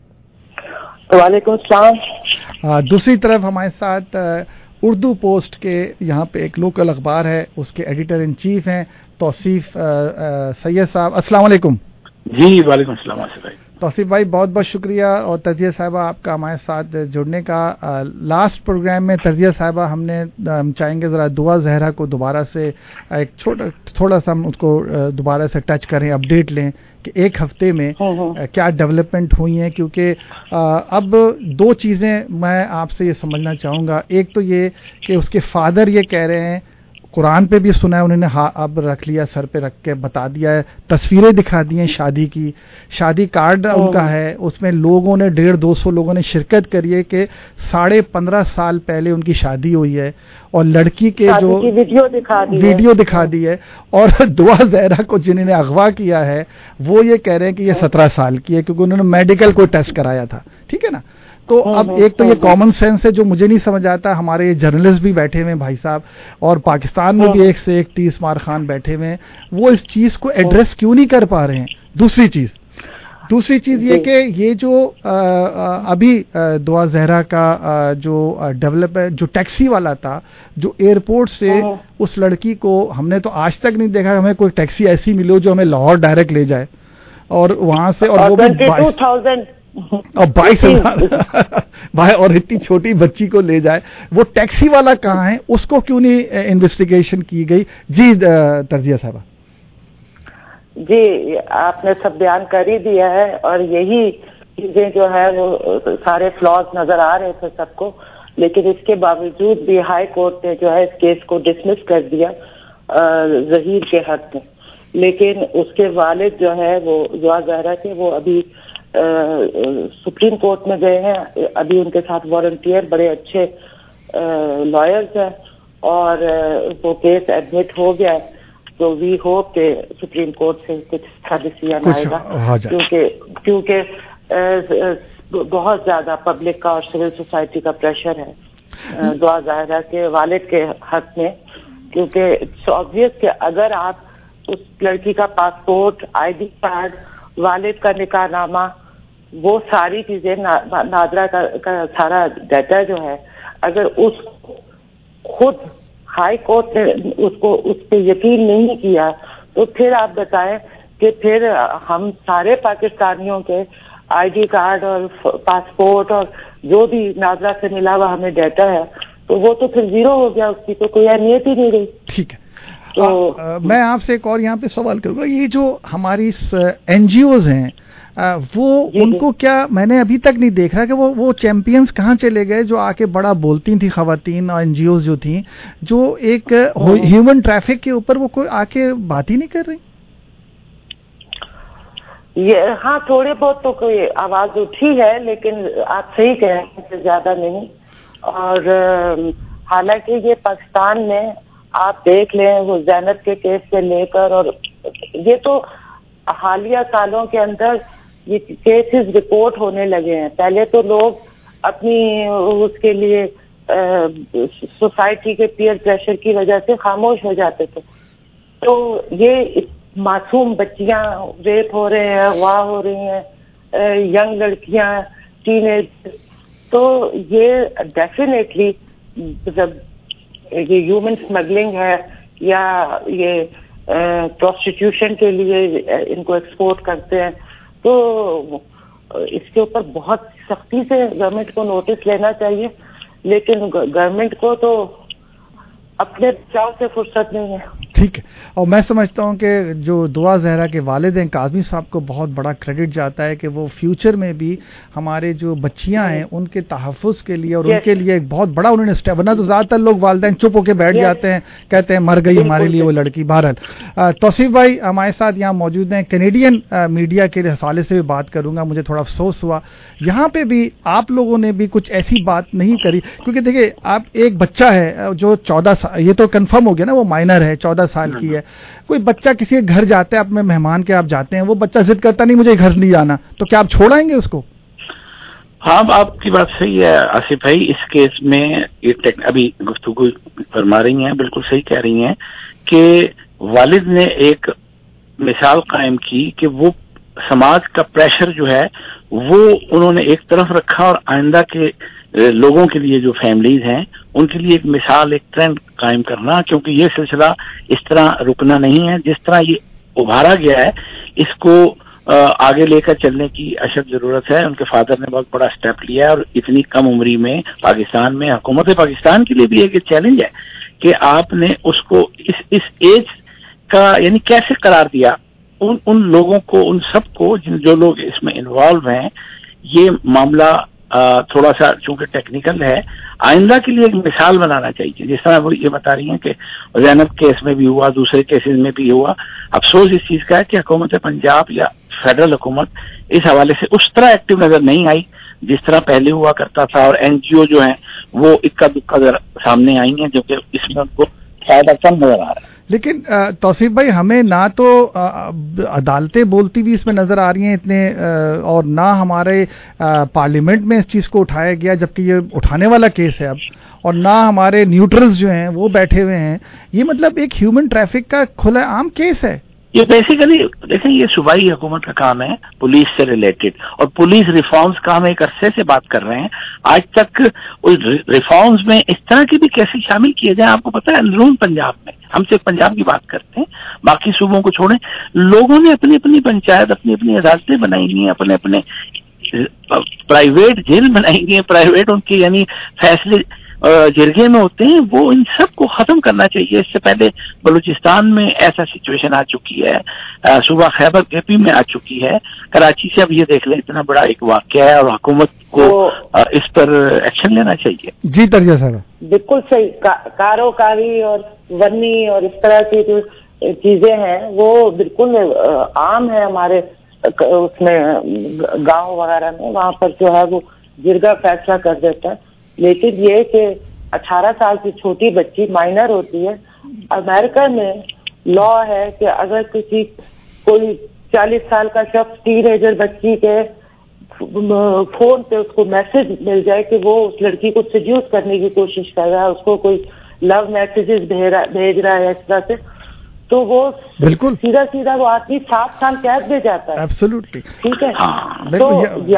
وعلیکم السلام. دوسری طرف ہمارے ساتھ اردو پوسٹ کے یہاں پہ ایک لوکل اخبار ہے, اس کے ایڈیٹر ان چیف ہیں توصیف سید صاحب. السلام علیکم. جی وعلیکم السلام آصف بھائی. توصیف بھائی بہت بہت شکریہ, اور ترزیہ صاحبہ آپ کا ہمارے ساتھ جڑنے کا. لاسٹ پروگرام میں ترزیہ صاحبہ ہم چاہیں گے ذرا دعا زہرا کو دوبارہ سے ایک تھوڑا سا ہم اس کو دوبارہ سے ٹچ کریں, اپڈیٹ لیں کہ ایک ہفتے میں کیا ڈیولپمنٹ ہوئی ہیں. کیونکہ اب 2 چیزیں میں آپ سے یہ سمجھنا چاہوں گا. ایک تو یہ کہ اس کے فادر یہ کہہ رہے ہیں, قرآن پہ بھی سنا ہے انہوں نے, اب رکھ لیا, سر پہ رکھ کے بتا دیا ہے, تصویریں دکھا دی ہیں شادی کی, شادی کارڈ ان کا ہے, اس میں لوگوں نے 150-200 لوگوں نے شرکت کری ہے کہ 15.5 سال پہلے ان کی شادی ہوئی ہے, اور لڑکی کے جو ویڈیو دکھا دی ہے. اور دعا زہرا کو جنہوں نے اغوا کیا ہے وہ یہ کہہ رہے ہیں کہ یہ 17 سال کی ہے, کیونکہ انہوں نے میڈیکل کوئی ٹیسٹ کرایا تھا. ٹھیک ہے نا. تو اب ایک تو یہ کامن سینس ہے جو مجھے نہیں سمجھ آتا. ہمارے یہ جرنلسٹ بھی بیٹھے ہوئے ہیں بھائی صاحب, اور پاکستان میں بھی ایک سے ایک 30 مار خان بیٹھے ہوئے ہیں, وہ اس چیز کو ایڈریس کیوں نہیں کر پا رہے ہیں. دوسری چیز یہ کہ یہ جو ابھی دعا زہرا کا جو ڈیولپمنٹ, جو ٹیکسی والا تھا جو ایئرپورٹ سے اس لڑکی کو, ہم نے تو آج تک نہیں دیکھا ہمیں کوئی ٹیکسی ایسی ملو جو ہمیں لاہور ڈائریکٹ لے جائے, اور وہاں سے اور وہ بھی 22,000 اور اتنی چھوٹی بچی کو لے جائے. وہ ٹیکسی والا کہاں ہے, اس کو کیوں نہیں انویسٹیگیشن کی گئی. جی ترزیہ صاحبہ. جی آپ نے سب بیان کر ہی دیا ہے, اور یہی چیزیں جو ہے وہ سارے فلاز نظر آ رہے تھے سب کو, لیکن اس کے باوجود بھی ہائی کورٹ نے جو ہے اس کیس کو ڈسمس کر دیا ظہیر کے حق میں. لیکن اس کے والد جو ہے وہ دعا زہرا کے, وہ ابھی سپریم کورٹ میں گئے ہیں. ابھی ان کے ساتھ والنٹیئر بڑے اچھے لائرز ہیں, اور وہ کیس ایڈمٹ ہو گیا ہے. تو وی ہوپ کہ سپریم کورٹ سے کچھ ڈیسیژن آئے گا, کیونکہ بہت زیادہ پبلک کا اور سول سوسائٹی کا پریشر ہے دعا زہرا کے والد کے حق میں. کیونکہ اٹس آبویس کہ اگر آپ اس لڑکی کا پاسپورٹ, ID کارڈ, والد کا نکاح نامہ, وہ ساری چیزیں, نادرا کا سارا ڈیٹا جو ہے, اگر اس خود ہائی کورٹ نے اس پہ یقین نہیں کیا, تو پھر آپ بتائیں کہ پھر ہم سارے پاکستانیوں کے ID کارڈ اور پاسپورٹ اور جو بھی نادرا سے ملا ہوا ہمیں ڈیٹا ہے, تو وہ تو پھر زیرو ہو گیا, اس کی تو کوئی اہمیت ہی نہیں رہی. ٹھیک ہے. تو میں آپ سے ایک اور یہاں پہ سوال کروں گا, یہ جو ہماری NGOs ہیں وہ ان کو کیا, میں نے ابھی تک نہیں دیکھا کہ وہ چیمپئنز کہاں چلے گئے جو آ کے بڑا بولتی تھیں خواتین اور NGOs جو تھیں, جو ایک ہیومن ٹریفک کے اوپر وہ کوئی آ کے بات ہی نہیں کر رہی؟ یہ ہاں تھوڑے بہت تو کوئی آواز اٹھی ہے, لیکن آپ صحیح کہہ رہے ہیں, زیادہ نہیں. اور حالانکہ یہ پاکستان میں آپ دیکھ لیں, وہ زینب کے کیس سے لے کر, اور یہ تو حالیہ سالوں کے اندر یہ کیسز رپورٹ ہونے لگے ہیں. پہلے تو لوگ اپنی اس کے لیے سوسائٹی کے پیئر پریشر کی وجہ سے خاموش ہو جاتے تھے. تو یہ معصوم بچیاں ریپ ہو رہے ہیں, اغوا ہو رہی ہیں, ینگ لڑکیاں, ٹین ایج, تو یہ ڈیفینیٹلی یہ ہیومن اسمگلنگ ہے یا یہ پروسٹیٹیوشن کے لیے ان کو ایکسپورٹ کرتے ہیں. تو اس کے اوپر بہت سختی سے گورنمنٹ کو نوٹس لینا چاہیے, لیکن گورنمنٹ کو تو اپنے بچاؤ سے فرصت نہیں ہے. ٹھیک ہے, اور میں سمجھتا ہوں کہ جو دعا زہرا کے والد ہیں کاظمی صاحب کو بہت بڑا کریڈٹ جاتا ہے کہ وہ فیوچر میں بھی ہمارے جو بچیاں ہیں ان کے تحفظ کے لیے اور ان کے لیے ایک بہت بڑا انہوں نے اسٹیپ, ورنہ تو زیادہ تر لوگ والدین چپ ہو کے بیٹھ جاتے ہیں, کہتے ہیں مر گئی ہمارے لیے وہ لڑکی. بہرحال توصیف بھائی ہمارے ساتھ یہاں موجود ہیں. کینیڈین میڈیا کے حوالے سے بھی بات کروں گا. مجھے تھوڑا افسوس ہوا یہاں پہ بھی آپ لوگوں نے بھی کچھ ایسی بات نہیں کری, کیونکہ دیکھیے آپ ایک بچہ ہے جو 14 سال, یہ تو کنفرم ہو گیا نا وہ مائنر ہے, 14 سال کی ہے. کوئی بچہ کسی کے گھر جاتا ہے, اپنے مہمان کے آپ جاتے ہیں, وہ بچہ ضد کرتا نہیں مجھے گھر نہیں جانا, تو کیا آپ چھوڑائیں گے اس کو؟ ہاں آپ کی بات صحیح ہے آصف بھائی. اس کیس میں یہ ابھی گفتگو فرما رہی ہیں, بالکل صحیح کہہ رہی ہیں کہ والد نے ایک مثال قائم کی کہ وہ سماج کا پریشر جو ہے وہ انہوں نے ایک طرف رکھا, اور آئندہ کے لوگوں کے لیے جو فیملیز ہیں ان کے لیے ایک مثال, ایک ٹرینڈ قائم کرنا, کیونکہ یہ سلسلہ اس طرح رکنا نہیں ہے. جس طرح یہ ابھارا گیا ہے اس کو آگے لے کر چلنے کی اشد ضرورت ہے. ان کے فادر نے بہت بڑا سٹیپ لیا ہے, اور اتنی کم عمری میں پاکستان میں حکومت پاکستان کے لیے بھی ایک چیلنج ہے کہ آپ نے اس کو اس ایج کا یعنی کیسے قرار دیا ان لوگوں کو, ان سب کو جو لوگ اس میں انوالو ہیں. یہ معاملہ تھوڑا سا چونکہ ٹیکنیکل ہے, آئندہ کے لیے ایک مثال بنانا چاہیے. جس طرح وہ یہ بتا رہی ہیں کہ زینب کیس میں بھی ہوا, دوسرے کیسز میں بھی ہوا. افسوس اس چیز کا ہے کہ حکومت پنجاب یا فیڈرل حکومت اس حوالے سے اس طرح ایکٹیو نظر نہیں آئی جس طرح پہلے ہوا کرتا تھا, اور NGO جو ہیں وہ اکا دکا سامنے آئی ہیں, جو کہ اس میں ان کو فائدہ کم نظر آ رہا ہے. لیکن توصیف بھائی ہمیں نہ تو عدالتیں بولتی بھی اس میں نظر آ رہی ہیں اتنے, اور نہ ہمارے پارلیمنٹ میں اس چیز کو اٹھایا گیا, جبکہ یہ اٹھانے والا کیس ہے اب, اور نہ ہمارے نیوٹرلز جو ہیں وہ بیٹھے ہوئے ہیں. یہ مطلب ایک ہیومن ٹریفک کا کھلا عام کیس ہے. یہ بیسیکلی دیکھیں یہ صوبائی حکومت کا کام ہے پولیس سے ریلیٹڈ, اور پولیس ریفارمز کا ہم ایک عرصے سے بات کر رہے ہیں. آج تک ریفارمز میں اس طرح کی بھی کیسے شامل کیے جائیں. آپ کو پتا ہے اندرون پنجاب میں, ہم صرف پنجاب کی بات کرتے ہیں, باقی صوبوں کو چھوڑیں, لوگوں نے اپنی اپنی پنچایت, اپنی اپنی عدالتیں بنائی ہوئی ہیں, اپنے اپنے پرائیویٹ جیل بنائی ہوئی ہیں, پرائیویٹ ان کے یعنی فیصلے جرگے میں ہوتے ہیں. وہ ان سب کو ختم کرنا چاہیے. اس سے پہلے بلوچستان میں ایسا سچویشن آ چکی ہے, صوبہ خیبر KP میں آ چکی ہے, کراچی سے اب یہ دیکھ لیں اتنا بڑا ایک واقعہ ہے, اور حکومت کو اس پر ایکشن لینا چاہیے. جی ترجیح صاحب بالکل صحیح. کاروکاری اور ورنی اور اس طرح کی جو چیزیں ہیں وہ بالکل عام ہے ہمارے اس میں گاؤں وغیرہ میں. وہاں پر جو ہے وہ جرگہ فیصلہ کر دیتا ہے. لیکن یہ کہ 18 سال کی چھوٹی بچی مائنر ہوتی ہے. امریکہ میں لا ہے کہ اگر کوئی 40 سال کا شخص ٹین ایجر بچی کے فون پہ اس کو میسج مل جائے کہ وہ اس لڑکی کو سیڈیوس کرنے کی کوشش کر رہا ہے, اس کو کوئی لو میسیجز بھیج رہا ہے اس طرح سے, تو وہ بالکل سیدھا وہ آدمی 7 سال قید میں جاتا ہے. ایبسولوٹلی ٹھیک ہے. تو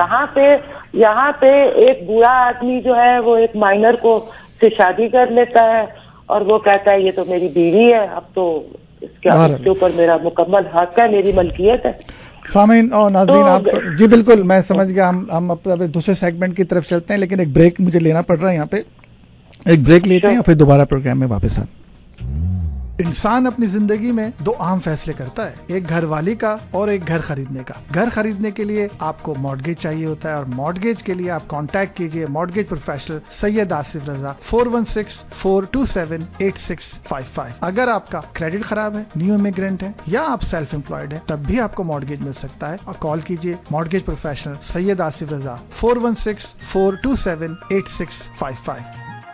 یہاں پہ ایک بوڑھا آدمی جو ہے وہ ایک مائنر کو سے شادی کر لیتا ہے, اور وہ کہتا ہے یہ تو میری بیوی ہے, اب تو اس کے اوپر میرا مکمل حق ہے, میری ملکیت ہے. سامعین اور ناظرین آپ جی بالکل میں سمجھ گیا. ہم اپنے دوسرے سیگمنٹ کی طرف چلتے ہیں, لیکن ایک بریک مجھے لینا پڑ رہا ہے. یہاں پہ ایک بریک لیتے ہیں اور پھر دوبارہ پروگرام میں واپس آتے ہیں. इंसान अपनी जिंदगी में दो अहम फैसले करता है, एक घर वाली का और एक घर खरीदने का। घर खरीदने के लिए आपको मॉर्गेज चाहिए होता है और मॉर्गेज के लिए आप कांटेक्ट कीजिए मॉर्गेज प्रोफेशनल सैयद आसिफ रजा 416-427-8655। अगर आपका क्रेडिट खराब है, न्यू इमिग्रेंट है या आप सेल्फ एम्प्लॉयड है, तब भी आपको मॉर्गेज मिल सकता है और कॉल कीजिए मॉर्गेज प्रोफेशनल सैयद आसिफ रजा 416-427-8655।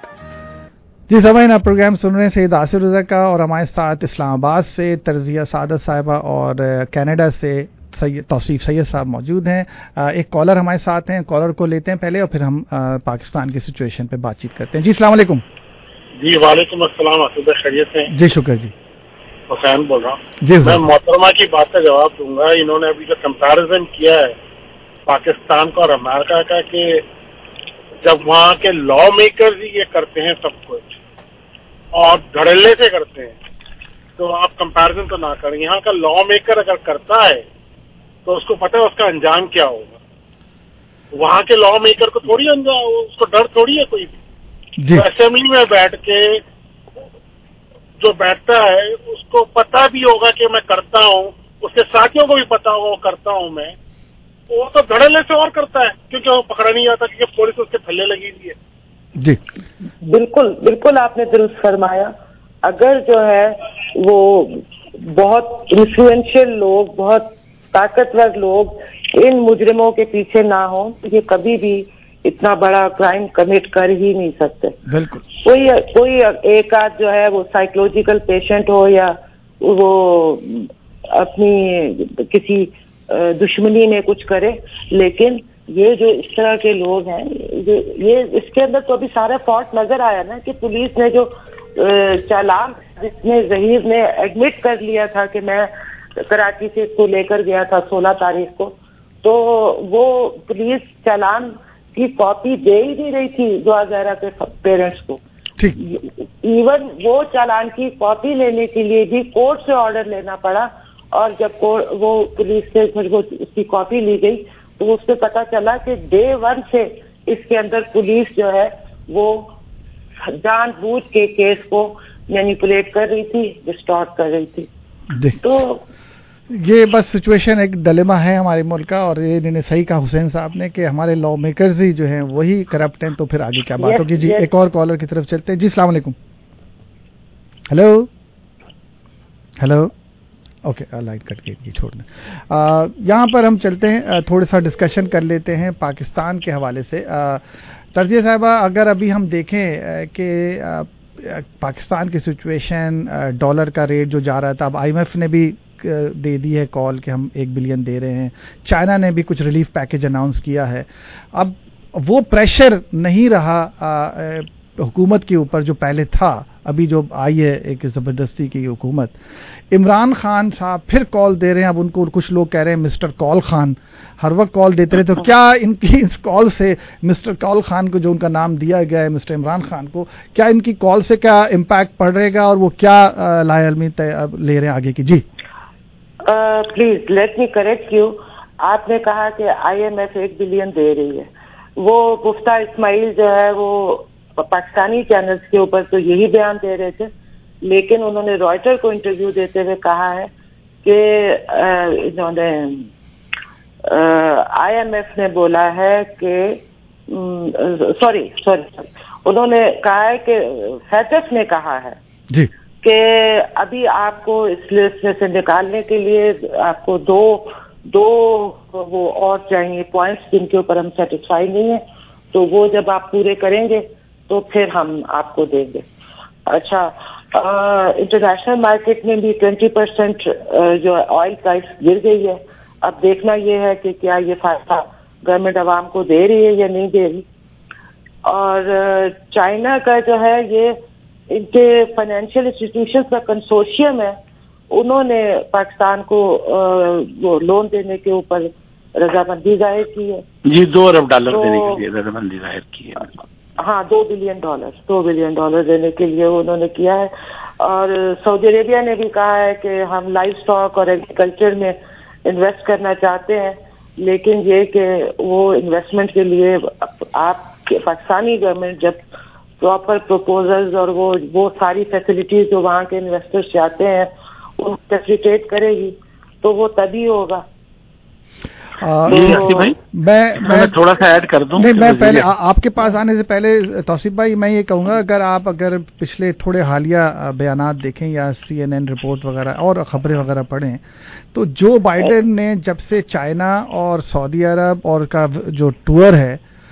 जी समाइन, आप प्रोग्राम सुन रहे हैं सैयद आसिफ रजा का और हमारे साथ इस्लामाबाद से तर्जिया सादत साहिबा और कनाडा से तौसीफ सैयद साहब मौजूद हैं। एक कॉलर हमारे साथ हैं, कॉलर को लेते हैं पहले और फिर हम पाकिस्तान की सिचुएशन पे बातचीत करते हैं। जी अस्सलाम वालेकुम। जी वालेकुम अस्सलाम, आसिफ भाई खैरियत से? जी शुक्र जी। हुसैन बोल रहा हूँ जी। मैं मोहतरमा की बात का जवाब दूंगा। इन्होंने अभी जो कंपैरिजन किया है पाकिस्तान का और अमेरिका का, कि जब वहाँ के लॉ मेकर्स ही ये करते हैं सब कुछ और धड़ल्ले से करते हैं, तो आप कंपैरिजन तो ना करें। यहाँ का लॉ मेकर अगर करता है तो उसको पता है उसका अंजाम क्या होगा। वहाँ के लॉ मेकर को थोड़ी अंजाम, उसको डर थोड़ी है कोई भी। तो असेंबली में बैठ के जो बैठता है उसको पता भी होगा कि मैं करता हूँ, उसके साथियों को भी पता होगा वो करता हूँ मैं, वो तो धड़ल्ले से और करता है क्योंकि वो पकड़ा नहीं जाता, क्योंकि पुलिस उसके थल्ले लगी हुई है। जी बिल्कुल बिल्कुल आपने दुरुस्त फरमाया। अगर जो है वो बहुत इन्फ्लुएंशियल लोग, बहुत ताकतवर लोग इन मुजरिमों के पीछे ना हो तो ये कभी भी इतना बड़ा क्राइम कमिट कर ही नहीं सकते। बिल्कुल। कोई एक आध जो है वो साइकोलॉजिकल पेशेंट हो या वो अपनी किसी दुश्मनी में कुछ करे, लेकिन ये जो इस तरह के लोग हैं, ये इसके अंदर तो अभी सारा फॉल्ट नजर आया ना कि पुलिस ने जो चालान, जिसमें जहीर ने एडमिट कर लिया था कि मैं कराची से इसको लेकर गया था 16 तारीख को, तो वो पुलिस चालान की कॉपी दे ही नहीं रही थी दुआज़हरा के पेरेंट्स को। इवन वो चालान की कॉपी लेने के लिए भी कोर्ट से ऑर्डर लेना पड़ा, और जब वो पुलिस से वो उसकी कॉपी ली गई तो उससे पता चला कि डे 1 से इसके अंदर पुलिस जो है वो जानबूझ के केस को मैनिपुलेट कर रही थी, डिस्टॉर्ट कर रही थी। तो ये बस सिचुएशन एक डिलेमा है हमारे मुल्क का, और ये इन्होंने सही कहा हुसैन साहब ने कि हमारे लॉ मेकर्स ही जो हैं वही करप्ट हैं, तो फिर आगे क्या बात होगी। जी एक और कॉलर की तरफ चलते हैं। जी अस्सलाम वालेकुम। Hello hello, okay light cut गई, छोड़ना। यहाँ पर हम चलते हैं, थोड़ा सा डिस्कशन कर लेते हैं पाकिस्तान के हवाले से। तर्जिया साहिबा, अगर अभी हम देखें कि पाकिस्तान की सिचुएशन, डॉलर का रेट जो जा रहा था, अब IMF ने भी दे दी है कॉल कि हम 1 बिलियन दे रहे हैं, चाइना ने भी कुछ रिलीफ पैकेज अनाउंस किया है। अब वो प्रेशर नहीं रहा हुकूमत के ऊपर जो पहले था, अभी जो आई है एक ज़बरदस्ती की हुकूमत। इमरान खान साहब फिर कॉल दे रहे हैं, अब उनको कुछ लोग कह रहे हैं मिस्टर कॉल खान, हर वक्त कॉल देते रहे, तो क्या इनकी इस कॉल से मिस्टर कॉल खान को, जो उनका नाम दिया गया है मिस्टर इमरान खान को, क्या इनकी कॉल से क्या इम्पैक्ट पड़ेगा और वो क्या लायलमी ले रहे हैं आगे की? जी please let me correct you. आपने कहा कि IMF 1 बिलियन दे रही है। वो मुफ्ता इस्माइल जो है वो पाकिस्तानी चैनल्स के ऊपर तो यही बयान दे रहे थे, लेकिन उन्होंने रॉयटर को इंटरव्यू देते हुए कहा है कि इन्होंने IMF ने बोला है कि सॉरी उन्होंने कहा है कि FATF ने कहा है जी कि अभी आपको इस लिस्ट में से निकालने के लिए आपको दो वो और चाहिए पॉइंट्स जिनके ऊपर हम सेटिस्फाई नहीं है, तो वो जब आप पूरे करेंगे तो फिर हम आपको देंगे। अच्छा, इंटरनेशनल मार्केट में भी 20% जो ऑयल प्राइस गिर गई है। अब देखना ये है कि क्या ये फायदा गवर्नमेंट आवाम को दे रही है या नहीं दे रही। और चाइना का जो है ये इनके फाइनेंशियल इंस्टीट्यूशन का कंसोर्शियम है, उन्होंने पाकिस्तान को वो लोन देने के ऊपर रजामंदी जाहिर की है। जी $2 अरब देने के लिए रजामंदी जाहिर की है। हाँ, $2 बिलियन देने के लिए उन्होंने किया है। और सऊदी अरेबिया ने भी कहा है कि हम लाइव स्टॉक और एग्रीकल्चर में इन्वेस्ट करना चाहते हैं, लेकिन ये कि वो इन्वेस्टमेंट के लिए आप पाकिस्तानी गवर्नमेंट जब प्रॉपर प्रपोजल्स और वो सारी फैसिलिटीज जो वहाँ के इन्वेस्टर्स चाहते हैं वो फैसिलिटेट करेगी, तो वो तभी होगा। भाई मैं थोड़ा सा ऐड कर दूं। नहीं, मैं पहले आपके पास आने से पहले तौसीफ भाई मैं ये कहूँगा, अगर पिछले थोड़े हालिया बयानात देखें या CNN रिपोर्ट वगैरह और खबरें वगैरह पढ़ें, तो जो बाइडेन ने जब से चाइना और सऊदी अरब और का जो टूर है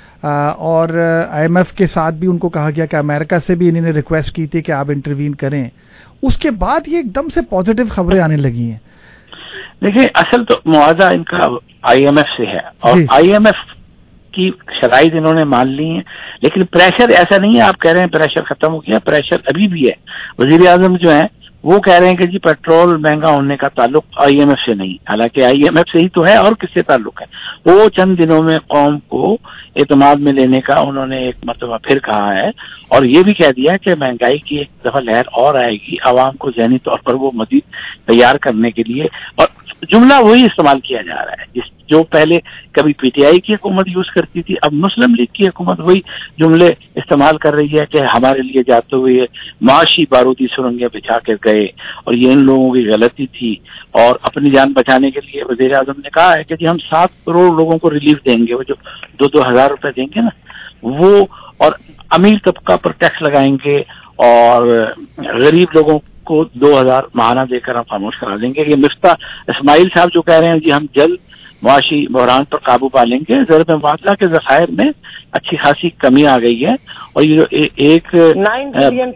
और IMF के साथ भी उनको कहा गया कि अमेरिका से भी इन्होंने रिक्वेस्ट की थी कि आप इंटरवीन करें, उसके बाद ये एकदम से पॉजिटिव खबरें आने लगी हैं। देखिए, असल तो मुआवजा इनका IMF से है और IMF की शराइत इन्होंने मान ली है, लेकिन प्रेशर ऐसा नहीं है आप कह रहे हैं प्रेशर खत्म हो गया, प्रेशर अभी भी है। वजीर आजम जो है वो कह रहे हैं कि जी पेट्रोल महंगा होने का ताल्लुक IMF से नहीं, हालांकि IMF से ही तो है और किससे ताल्लुक है। वो चंद दिनों में कौम को एतमाद में लेने का उन्होंने एक मरतबा फिर कहा है और ये भी कह दिया कि महंगाई की एक दफा लहर और आएगी, आवाम को ज़हनी तौर पर वो मजीद तैयार करने के लिए, और जुमला वही इस्तेमाल किया जा रहा है जो पहले कभी PTI की हुकूमत यूज करती थी, अब मुस्लिम लीग की हुकूमत वही जुमले इस्तेमाल कर रही है कि हमारे लिए जाते हुए माशी बारूदी सुरंगें बिछा के गए और ये इन लोगों की गलती थी, और अपनी जान बचाने के लिए वजीर आजम ने कहा है कि जी हम 7 करोड़ लोगों को रिलीफ देंगे, वो जो 2-2 हज़ार रुपए देंगे ना वो, और अमीर तबका पर टैक्स लगाएंगे और गरीब लोगों को 2,000 माहाना देकर हम खामोश करा देंगे। ये मिफ्ता इस्माइल साहब जो कह रहे हैं जी हम जल्द मुआशी बहरान पर काबू पा लेंगे, ज़रब मुबादला के ज़खायर में अच्छी खासी कमी आ गई है, और ये जो एक $9 बिलियन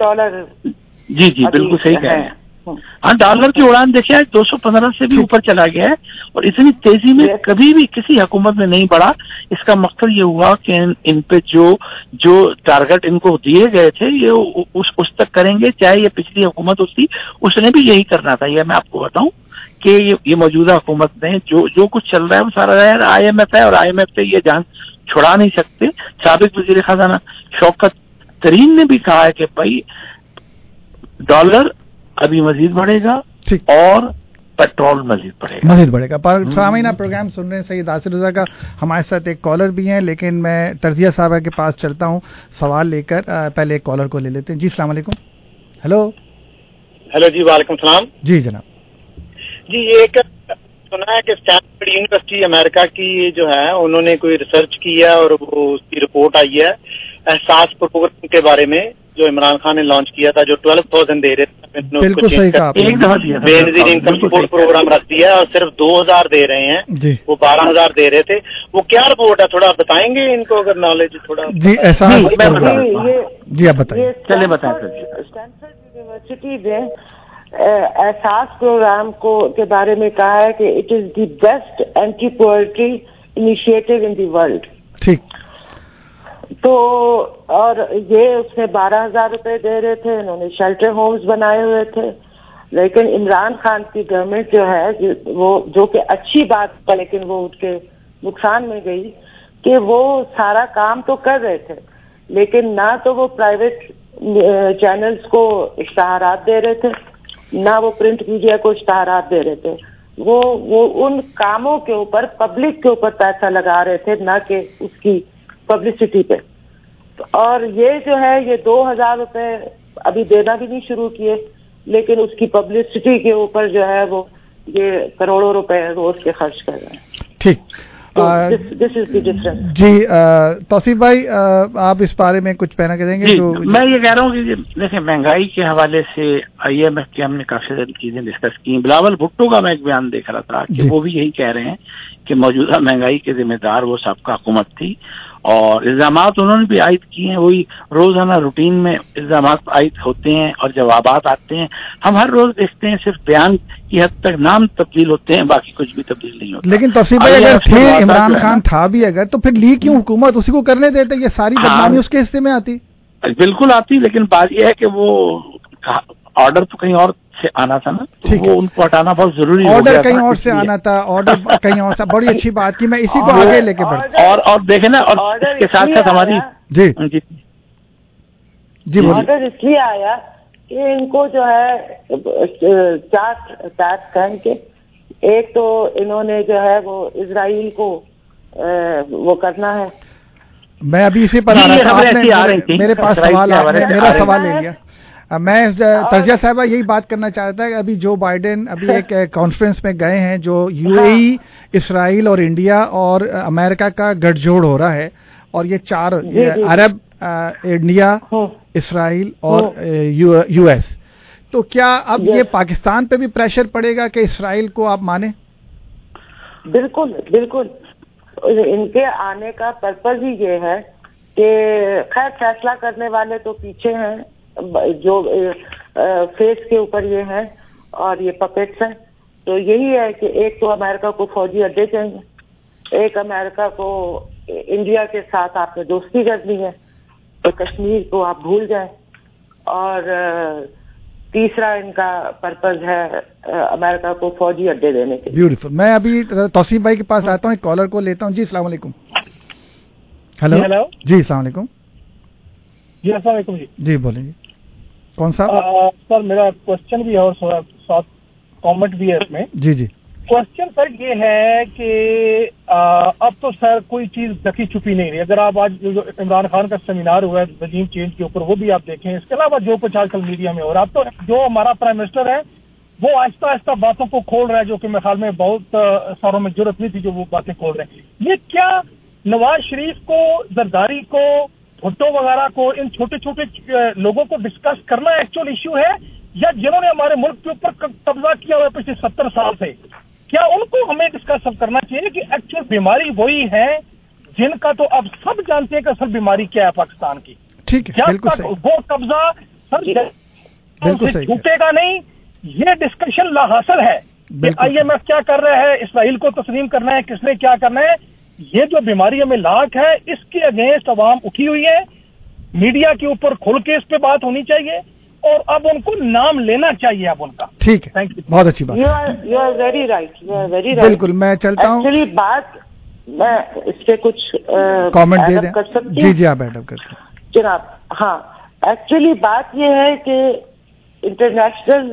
जी बिल्कुल सही कह रहे हैं। हाँ, डॉलर की उड़ान देखिए आज 215 से भी ऊपर चला गया है और इतनी तेजी में कभी भी किसी हुकूमत में नहीं बढ़ा। इसका मकसद ये हुआ कि इन पे जो टारगेट इनको दिए गए थे ये उस तक करेंगे, चाहे ये पिछली हुकूमत होती उसने भी यही करना था। ये मैं आपको बताऊं कि ये मौजूदा हुकूमत ने जो कुछ चल रहा है वो सारा IMF है और IMF से ये जान छुड़ा नहीं सकते। साबिक वजीर खजाना शौकत तरीन ने भी कहा है कि भाई डॉलर अभी मजीद बढ़ेगा और पेट्रोल मजीद बढ़ेगा। पर सामीना प्रोग्राम सुन रहे हैं सैयद आसिर रज़ा का, हमारे साथ एक कॉलर भी हैं, लेकिन मैं तर्जिया साहब के पास चलता हूं सवाल लेकर। पहले एक कॉलर को ले लेते हैं। जी अस्सलाम वालेकुम। हेलो जी, वालेकुम सलाम। जी जनाब। जी, ये एक सुना है कि स्टैनफोर्ड यूनिवर्सिटी अमेरिका की जो है उन्होंने कोई रिसर्च की है और वो उसकी रिपोर्ट आई है एहसास प्रोग्राम के बारे में जो इमरान खान ने लॉन्च किया था, जो 12,000 दे रहे थे, बिल्कुल सही कहा, एक दफा दिया बेनजीर इनकम सपोर्ट प्रोग्राम रख दिया और सिर्फ 2,000 दे रहे हैं, वो 12,000 दे रहे थे। वो क्या रिपोर्ट है, थोड़ा बताएंगे इनको अगर नॉलेज थोड़ा। जी ऐसा जी आप बताइए। चले बताएं। स्टैनफोर्ड यूनिवर्सिटी ने एहसास प्रोग्राम के बारे में कहा है कि it is the best anti poverty initiative in the world. ठीक। तो और ये उसमें 12,000 रुपए दे रहे थे, इन्होंने शेल्टर होम्स बनाए हुए थे, लेकिन इमरान खान की गवर्नमेंट जो है वो जो कि अच्छी बात है लेकिन वो उसके नुकसान में गई कि वो सारा काम तो कर रहे थे लेकिन ना तो वो प्राइवेट चैनल्स को इश्तहारात दे रहे थे, ना वो प्रिंट मीडिया को इश्तहारात दे रहे थे। वो उन कामों के ऊपर पब्लिक के ऊपर पैसा लगा रहे थे, ना कि उसकी पब्लिसिटी पे। और ये जो है ये 2,000 रुपए अभी देना भी नहीं शुरू किए, लेकिन उसकी पब्लिसिटी के ऊपर जो है वो ये करोड़ों रुपए रोज के खर्च कर रहे हैं। ठीक। This is the difference. जी तौसीफ भाई आप इस बारे में कुछ कहना करेंगे? मैं ये कह रहा हूँ कि देखिए महंगाई के हवाले से IMF की हमने काफी सारी चीजें डिस्कस की। बिलावल भुट्टो का मैं एक बयान देख रहा था कि वो भी यही कह रहे हैं कि मौजूदा महंगाई के जिम्मेदार वो सबका हुकूमत थी और इल्जामात उन्होंने भी आयद किए हैं। वही रोजाना रूटीन में इल्जामात आयद होते हैं और जवाबात आते हैं। हम हर रोज देखते हैं सिर्फ बयान की हद तक नाम तब्दील होते हैं, बाकी कुछ भी तब्दील नहीं होता। लेकिन तौसीफ भाई अगर थे इमरान खान था भी अगर तो फिर लीग क्यों हुकूमत उसी को करने देते? ये सारी बदनामी उसके हिस्से में आती। बिल्कुल आती, लेकिन बात यह है कि वो ऑर्डर तो कहीं और से आना था ना, तो वो उनको हटाना बहुत जरूरी हो गया। ऑर्डर कहीं और से आना था, ऑर्डर कहीं और से। बड़ी अच्छी बात की, मैं इसी को आगे लेके बढ़ता। और देखे ना, और इसके साथ साथ हमारी जी ऑर्डर इसलिए आया कि इनको जो है 4 टैक्स के एक तो इन्होंने जो है वो इजराइल को वो करना है, میں ابھی اسی پر آ رہا تھا, آپ نے میرے پاس سوال, آپ نے میرا سوال لے لیا. میں ترجیح صاحبہ یہی بات کرنا چاہتا ہے کہ ابھی جو بائیڈن ابھی ایک کانفرنس میں گئے ہیں, جو یو اے ای, اسرائیل اور انڈیا اور امریکہ کا گٹھ جوڑ ہو رہا ہے, اور یہ چار عرب, انڈیا, اسرائیل اور یو ایس, تو کیا اب یہ پاکستان پہ بھی پریشر پڑے گا کہ اسرائیل کو آپ مانیں؟ بالکل بالکل, ان کے آنے کا پرپز ہی یہ ہے کہ خیر فیصلہ کرنے والے تو پیچھے ہیں, جو فیس کے اوپر یہ ہیں اور یہ پپیٹس ہیں. تو یہی ہے کہ ایک تو امریکہ کو فوجی اڈے چاہیے, ایک امریکہ کو انڈیا کے ساتھ آپ نے دوستی کرنی ہے تو کشمیر کو آپ بھول جائیں, اور تیسرا ان کا پرپز ہے امریکہ کو فوجی اڈے دینے کے. بیوٹیفل. میں ابھی توصیف بھائی کے پاس آتا ہوں, ایک کالر کو لیتا ہوں. جی السلام علیکم. ہیلو جی السلام علیکم. جی السلام علیکم. جی بولیں جی, کون سا سر؟ میرا کوشچن بھی ہے اور ساتھ کامنٹ بھی ہے اس میں. جی کوشچن سر یہ ہے کہ اب تو سر کوئی چیز ڈکی چھپی نہیں رہی. اگر آپ آج جو عمران خان کا سیمینار ہوا ہے رجیم چینج کے اوپر, وہ بھی آپ دیکھیں. اس کے علاوہ جو کچھ آج کل میڈیا میں ہو رہا, اب تو جو ہمارا پرائم منسٹر ہے وہ آہستہ آہستہ باتوں کو کھول رہا ہے, جو کہ میرے خیال میں بہت ساروں میں ضرورت نہیں تھی جو وہ باتیں کھول رہے ہیں. یہ کیا نواز شریف کو, زرداری کو, بھٹو وغیرہ کو, ان چھوٹے چھوٹے لوگوں کو ڈسکس کرنا ایکچوئل ایشو ہے, یا جنہوں نے ہمارے ملک کے اوپر قبضہ کیا ہوا ہے پچھلے 70 سال سے, کیا ان کو ہمیں ڈسکس کرنا چاہیے کہ ایکچوئل بیماری وہی ہے جن کا تو اب سب جانتے ہیں کہ اصل بیماری کیا ہے پاکستان کی؟ ٹھیک ہے, جب تک وہ قبضہ سر چھوٹے گا نہیں, یہ ڈسکشن لا حاصل ہے کہ آئی ایم ایف کیا کر رہا ہے, اسرائیل کو تسلیم کرنا ہے, کس نے کیا کرنا ہے. یہ جو بیماری ہمیں لاحق ہے, اس کے اگینسٹ عوام اٹھی ہوئی ہے, میڈیا کے اوپر کھل کے اس پہ بات ہونی چاہیے, اور اب ان کو نام لینا چاہیے اب ان کا. ٹھیک ہے, بہت اچھی بات. You are very right, you are very right. بالکل, میں چلتا ہوں. ایکچولی بات میں اس پہ کچھ کامنٹ دے دیں. کر سکتی ہوں؟ جی آپ ایڈ اپ کر سکتے ہیں جناب. ہاں, ایکچولی بات یہ ہے کہ انٹرنیشنل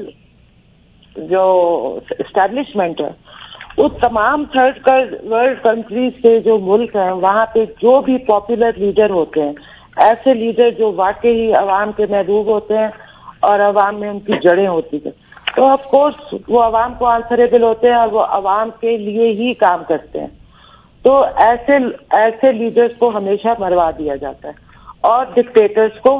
جو اسٹیبلشمنٹ ہے, وہ تمام تھرڈ ورلڈ کنٹریز کے جو ملک ہیں, وہاں پہ جو بھی پاپولر لیڈر ہوتے ہیں, ایسے لیڈر جو واقعی عوام کے محبوب ہوتے ہیں اور عوام میں ان کی جڑیں ہوتی ہیں, تو آف کورس وہ عوام کو آنسریبل ہوتے ہیں اور وہ عوام کے لیے ہی کام کرتے ہیں. تو ایسے لیڈرز کو ہمیشہ مروا دیا جاتا ہے, اور ڈکٹیٹرز کو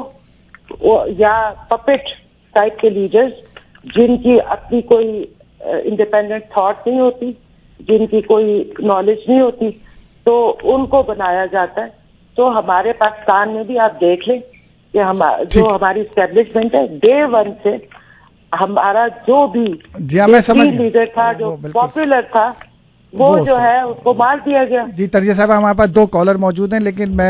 یا پپٹ ٹائپ کے لیڈرز جن کی اپنی کوئی انڈیپینڈنٹ تھاٹ نہیں ہوتی, جن کی کوئی نالج نہیں ہوتی, تو ان کو بنایا جاتا ہے. تو ہمارے پاکستان میں بھی آپ دیکھ لیں کہ جو ہماری اسٹیبلشمنٹ ہے, ڈے ون سے ہمارا جو بھی لیڈر تھا, جو پاپولر تھا, وہ جو ہے اس کو مار دیا گیا. جی ترجیح صاحب, ہمارے پاس 2 کالر موجود ہیں, لیکن میں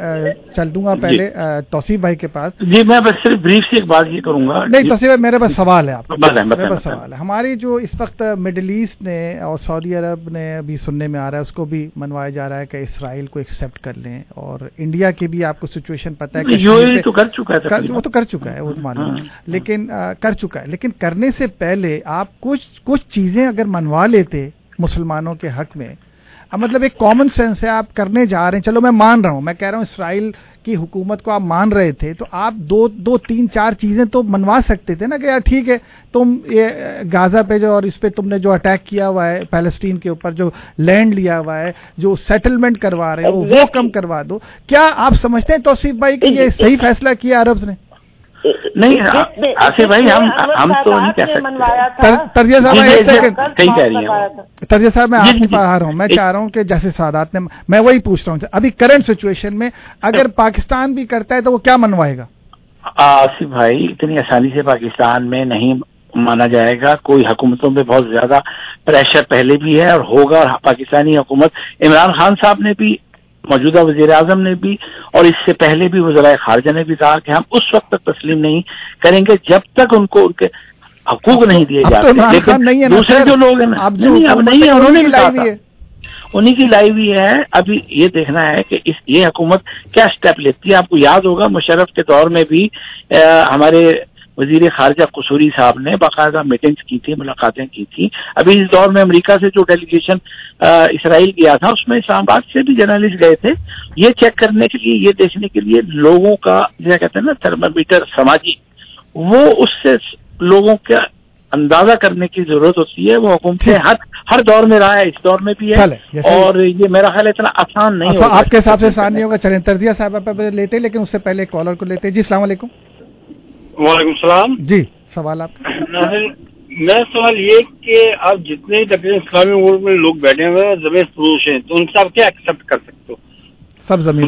چل دوں گا پہلے توصیف بھائی کے پاس. جی میں بس صرف بریف سے ایک بات یہ کروں گا. نہیں توصیف بھائی, میرے پاس سوال ہے آپ کو. میرے پاس سوال ہے. ہماری جو اس وقت مڈل ایسٹ نے اور سعودی عرب نے ابھی سننے میں آ رہا ہے, اس کو بھی منوایا جا رہا ہے کہ اسرائیل کو ایکسیپٹ کر لیں, اور انڈیا کی بھی آپ کو سچویشن پتہ ہے کہ تو کر چکا ہے, وہ تو کر چکا ہے, وہ معلوم, لیکن کر چکا ہے. لیکن کرنے سے پہلے آپ کچھ چیزیں اگر منوا لیتے مسلمانوں کے حق میں, مطلب ایک کامن سینس ہے, آپ کرنے جا رہے ہیں, چلو میں مان رہا ہوں, میں کہہ رہا ہوں اسرائیل کی حکومت کو آپ مان رہے تھے, تو آپ 2-3-4 چیزیں تو منوا سکتے تھے نا, کہ یار ٹھیک ہے تم یہ غازہ پہ جو, اور اس پہ تم نے جو اٹیک کیا ہوا ہے پیلسٹین کے اوپر, جو لینڈ لیا ہوا ہے, جو سیٹلمنٹ کروا رہے ہو, وہ کم کروا دو. کیا آپ سمجھتے ہیں توصیف بھائی کہ یہ صحیح فیصلہ کیا عربز نے؟ نہیں آصف بھائی, ہم تو نہیں کہہ سکتے. ترجیح صاحب ایک سیکنڈ, ترجیح صاحب میں آپ کے پاس آ رہا ہوں. میں چاہ رہا ہوں کہ جیسے سادات نے, میں وہی پوچھ رہا ہوں ابھی کرنٹ سچویشن میں اگر پاکستان بھی کرتا ہے تو وہ کیا منوائے گا؟ آصف بھائی, اتنی آسانی سے پاکستان میں نہیں مانا جائے گا. کوئی حکومتوں پہ بہت زیادہ پریشر پہلے بھی ہے اور ہوگا, اور پاکستانی حکومت, عمران خان صاحب نے بھی, موجودہ وزیر اعظم نے بھی, اور اس سے پہلے بھی وزرائے خارجہ نے بھی کہا کہ ہم اس وقت تک تسلیم نہیں کریں گے جب تک ان کو ان کے حقوق نہیں دیے جاتے. لیکن دوسرے جو لوگ ہیں اب نہیں ہے, انہوں نے بھی کہا, انہیں کی لائی ہوئی ہے. ابھی یہ دیکھنا ہے کہ یہ حکومت کیا اسٹیپ لیتی ہے. آپ کو یاد ہوگا مشرف کے دور میں بھی ہمارے وزیر خارجہ قصوری صاحب نے باقاعدہ میٹنگز کی تھی, ملاقاتیں کی تھی. ابھی اس دور میں امریکہ سے جو ڈیلیگیشن اسرائیل گیا تھا اس میں اسلام آباد سے بھی جرنلسٹ گئے تھے, یہ چیک کرنے کے لیے, یہ دیکھنے کے لیے لوگوں کا جیسے کہتے ہیں نا تھرمامیٹر سماجی, وہ اس سے لوگوں کا اندازہ کرنے کی ضرورت ہوتی ہے. وہ حکومتیں ہر دور میں رہا ہے, اس دور میں بھی ہے, اور یہ میرا خیال ہے اتنا آسان نہیں ہوگا. آپ کے حساب سے آسان نہیں ہوگا. چلیں ترضیہ صاحب پہ لیتے ہیں, لیکن اس سے پہلے کالر کو لیتے ہیں. جی السلام علیکم. وعلیکم السلام. جی سوال آپ کا. میرا سوال یہ کہ آپ جتنے تقریباً اسلامی ملک میں لوگ بیٹھے ہوئے ہیں زمین فروش ہیں, تو ان سے آپ کیا ایکسپٹ کر سکتے ہو؟ سب زمین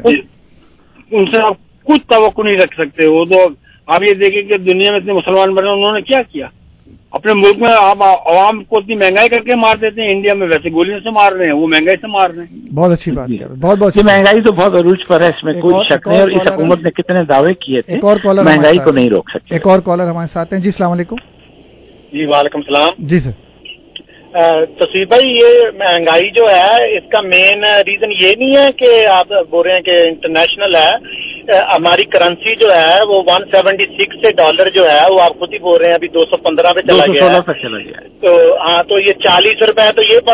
ان سے آپ کچھ توقع نہیں رکھ سکتے. وہ تو آپ یہ دیکھیں کہ دنیا میں اتنے مسلمان بنے, انہوں نے کیا کیا اپنے ملک میں؟ آپ عوام کو اتنی مہنگائی کر کے مار دیتے ہیں. انڈیا میں ویسے گولیوں سے مار رہے ہیں, وہ مہنگائی سے مار رہے ہیں. بہت اچھی بات ہے, بہت بہت مہنگائی تو بہت عروج پر ہے, اس میں کوئی شک نہیں, اور اس حکومت نے کتنے دعوے کیے تھے, مہنگائی کو نہیں روک سکتے. ایک اور کالر ہمارے ساتھ ہیں. جی السلام علیکم. جی وعلیکم السلام. جی سر. تصویر بھائی, یہ مہنگائی جو ہے اس کا مین ریزن یہ نہیں ہے کہ آپ بول رہے ہیں کہ انٹرنیشنل ہے, ہماری کرنسی جو ہے وہ 176 سے ڈالر جو ہے وہ آپ خود ہی بول رہے ہیں ابھی 215 پہ چلا گیا ہے. تو ہاں, تو یہ 40 روپے تو یہ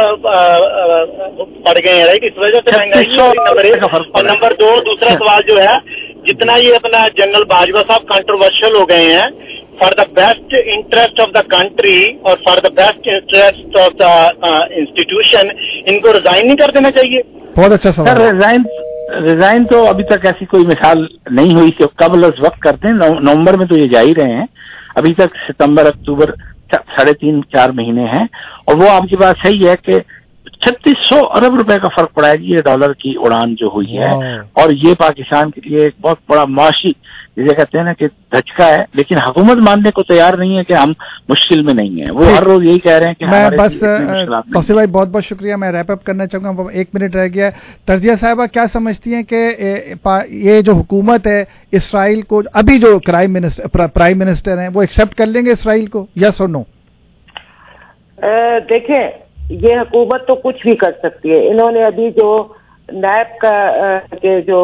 پڑ گئے ہیں, رائٹ, اس وجہ سے مہنگائی. اور نمبر 2, دوسرا سوال جو ہے, جتنا یہ اپنا جنرل باجوہ صاحب کنٹروورشل ہو گئے ہیں, for the best interest of the country اور for the best interest of the institution, ان کو ریزائن نہیں کر دینا چاہیے؟ بہت اچھا سوال. ریزائن تو ابھی تک ایسی کوئی مثال نہیں ہوئی کہ قبل از وقت کرتے ہیں. نومبر میں تو یہ جا ہی رہے ہیں, ابھی تک ستمبر اکتوبر 3.5-4 مہینے ہیں. اور وہ آپ کی بات صحیح ہے کہ 3600 ارب روپے کا فرق پڑا ہے جی, یہ ڈالر کی اڑان جو ہوئی ہے, اور یہ پاکستان کے لیے ایک بہت بڑا معاشی جسے کہتے ہیں نا کہ دھچکا ہے. لیکن حکومت ماننے کو تیار نہیں ہے کہ ہم مشکل میں نہیں ہیں. وہ ہر روز یہی کہہ رہے ہیں کہ میں بس توصیف بھائی بہت بہت شکریہ. میں ریپ اپ کرنا چاہوں گا, 1 منٹ رہ گیا ہے. ترضیہ صاحبہ کیا سمجھتی ہیں کہ یہ جو حکومت ہے اسرائیل کو, ابھی جو پرائم منسٹر ہیں, وہ ایکسپٹ کر لیں گے اسرائیل کو, یس اور نو؟ دیکھیں, یہ حکومت تو کچھ بھی کر سکتی ہے. انہوں نے ابھی جو نیب کا کے جو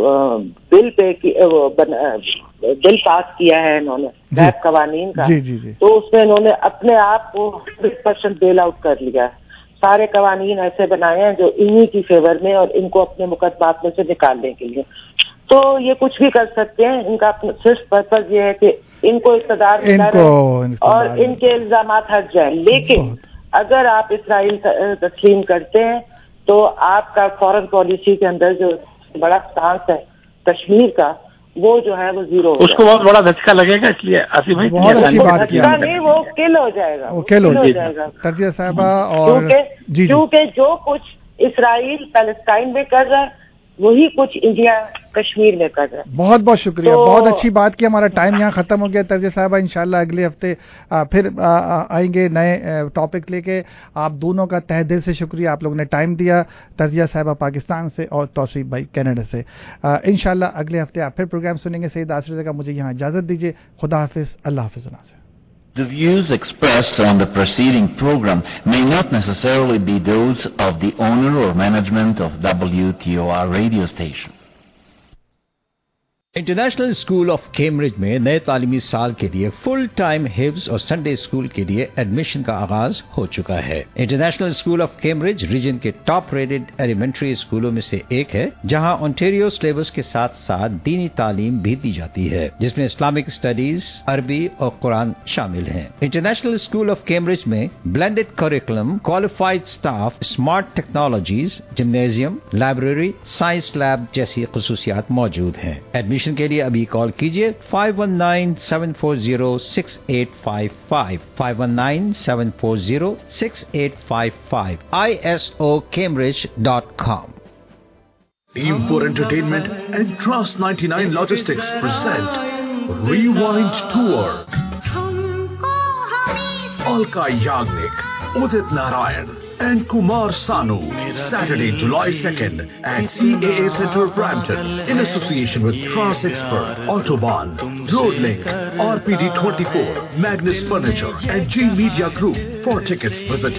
بل پاس کیا ہے انہوں نے, نیب قوانین کا, تو اس میں انہوں نے اپنے آپ کو 100% بیل آؤٹ کر لیا. سارے قوانین ایسے بنائے ہیں جو انہی کی فیور میں اور ان کو اپنے مقدمات میں سے نکالنے کے لیے. تو یہ کچھ بھی کر سکتے ہیں. ان کا صرف پرپز یہ ہے کہ ان کو اقتدار ملا رہے اور ان کے الزامات ہٹ جائیں. لیکن اگر آپ اسرائیل تسلیم کرتے ہیں تو آپ کا فورن پالیسی کے اندر جو بڑا سٹانس ہے کشمیر کا, وہ جو ہے وہ زیرو, اس کو بہت بڑا دھچکا لگے گا. اس لیے آصف بھائی بہت اچھی بات کی, نہیں وہ کل ہو جائے گا, وہ کل ہو جائے گا ترضیہ صاحبہ. اور کیونکہ جو کچھ اسرائیل پیلسٹائن میں کر رہا ہے وہی کچھ انڈیا کشمیر میں کر رہا ہے. بہت بہت شکریہ, بہت اچھی بات کی. ہمارا ٹائم یہاں ختم ہو گیا. ترضیہ صاحبہ انشاءاللہ اگلے ہفتے پھر آئیں گے نئے ٹاپک لے کے. آپ دونوں کا تہ دل سے شکریہ, آپ لوگوں نے ٹائم دیا. ترضیہ صاحبہ پاکستان سے اور توصیف بھائی کینیڈا سے. انشاءاللہ اگلے ہفتے آپ پھر پروگرام سنیں گے. سید آصف رضا کا مجھے یہاں اجازت دیجیے. خدا حافظ, اللہ حافظ. The views expressed on the preceding program may not necessarily be those of the owner or management of WTOR radio station. International school of Cambridge میں نئے تعلیمی سال کے لیے فل ٹائم حفظ اور سنڈے اسکول کے لیے ایڈمیشن کا آغاز ہو چکا ہے. International school of Cambridge region کے ٹاپ ریٹڈ ایلیمنٹری اسکولوں میں سے ایک ہے, جہاں اونٹیریو سلیبس کے ساتھ ساتھ دینی تعلیم بھی دی جاتی ہے, جس میں اسلامک اسٹڈیز, عربی اور قرآن شامل ہیں. انٹرنیشنل اسکول آف کیمبرج میں blended curriculum, qualified staff, smart technologies, gymnasium, library, science lab جیسی خصوصیات موجود ہیں. ایڈمیشن کے لیے ابھی کال کیجیے 519-740-6855 519-740-6855 isocambridge.com. Team for Entertainment and Trust 99 Logistics present Rewind Tour. Alka Yagnik, Udit Narayan and Kumar Sanu. Saturday, July 2nd at CAA Center, Brampton, in association with Trans Expert, Autobahn, Roadlink, RPD24, Magnus Furniture and G Media Group. For tickets, visit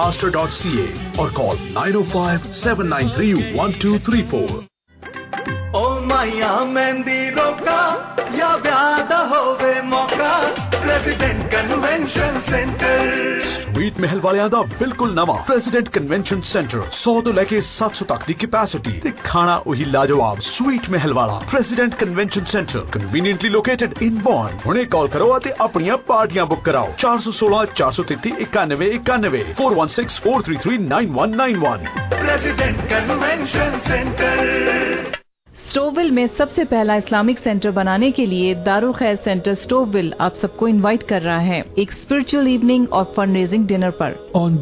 ticketmaster.ca or call 905-793-1234. ओ माया मेहंदी रोका या व्याद होवे मौका president convention centre sweet महल वालियां दा बिल्कुल नवा president convention centre 100 तो लेके 700 तक दी कैपेसिटी ते खाना वही लाजवाब स्वीट महल वाला president convention centre conveniently located in bond. हुणे कॉल करो ते अपनियां पार्टियां बुक कराओ 416 433 91 91 416 433 9191। President convention centre. स्टोवविल में सबसे पहला इस्लामिक सेंटर बनाने के लिए दारुल खैर सेंटर स्टोवविल आप सबको इनवाइट कर रहा है एक स्पिरिचुअल इवनिंग और फंड रेजिंग डिनर पर। On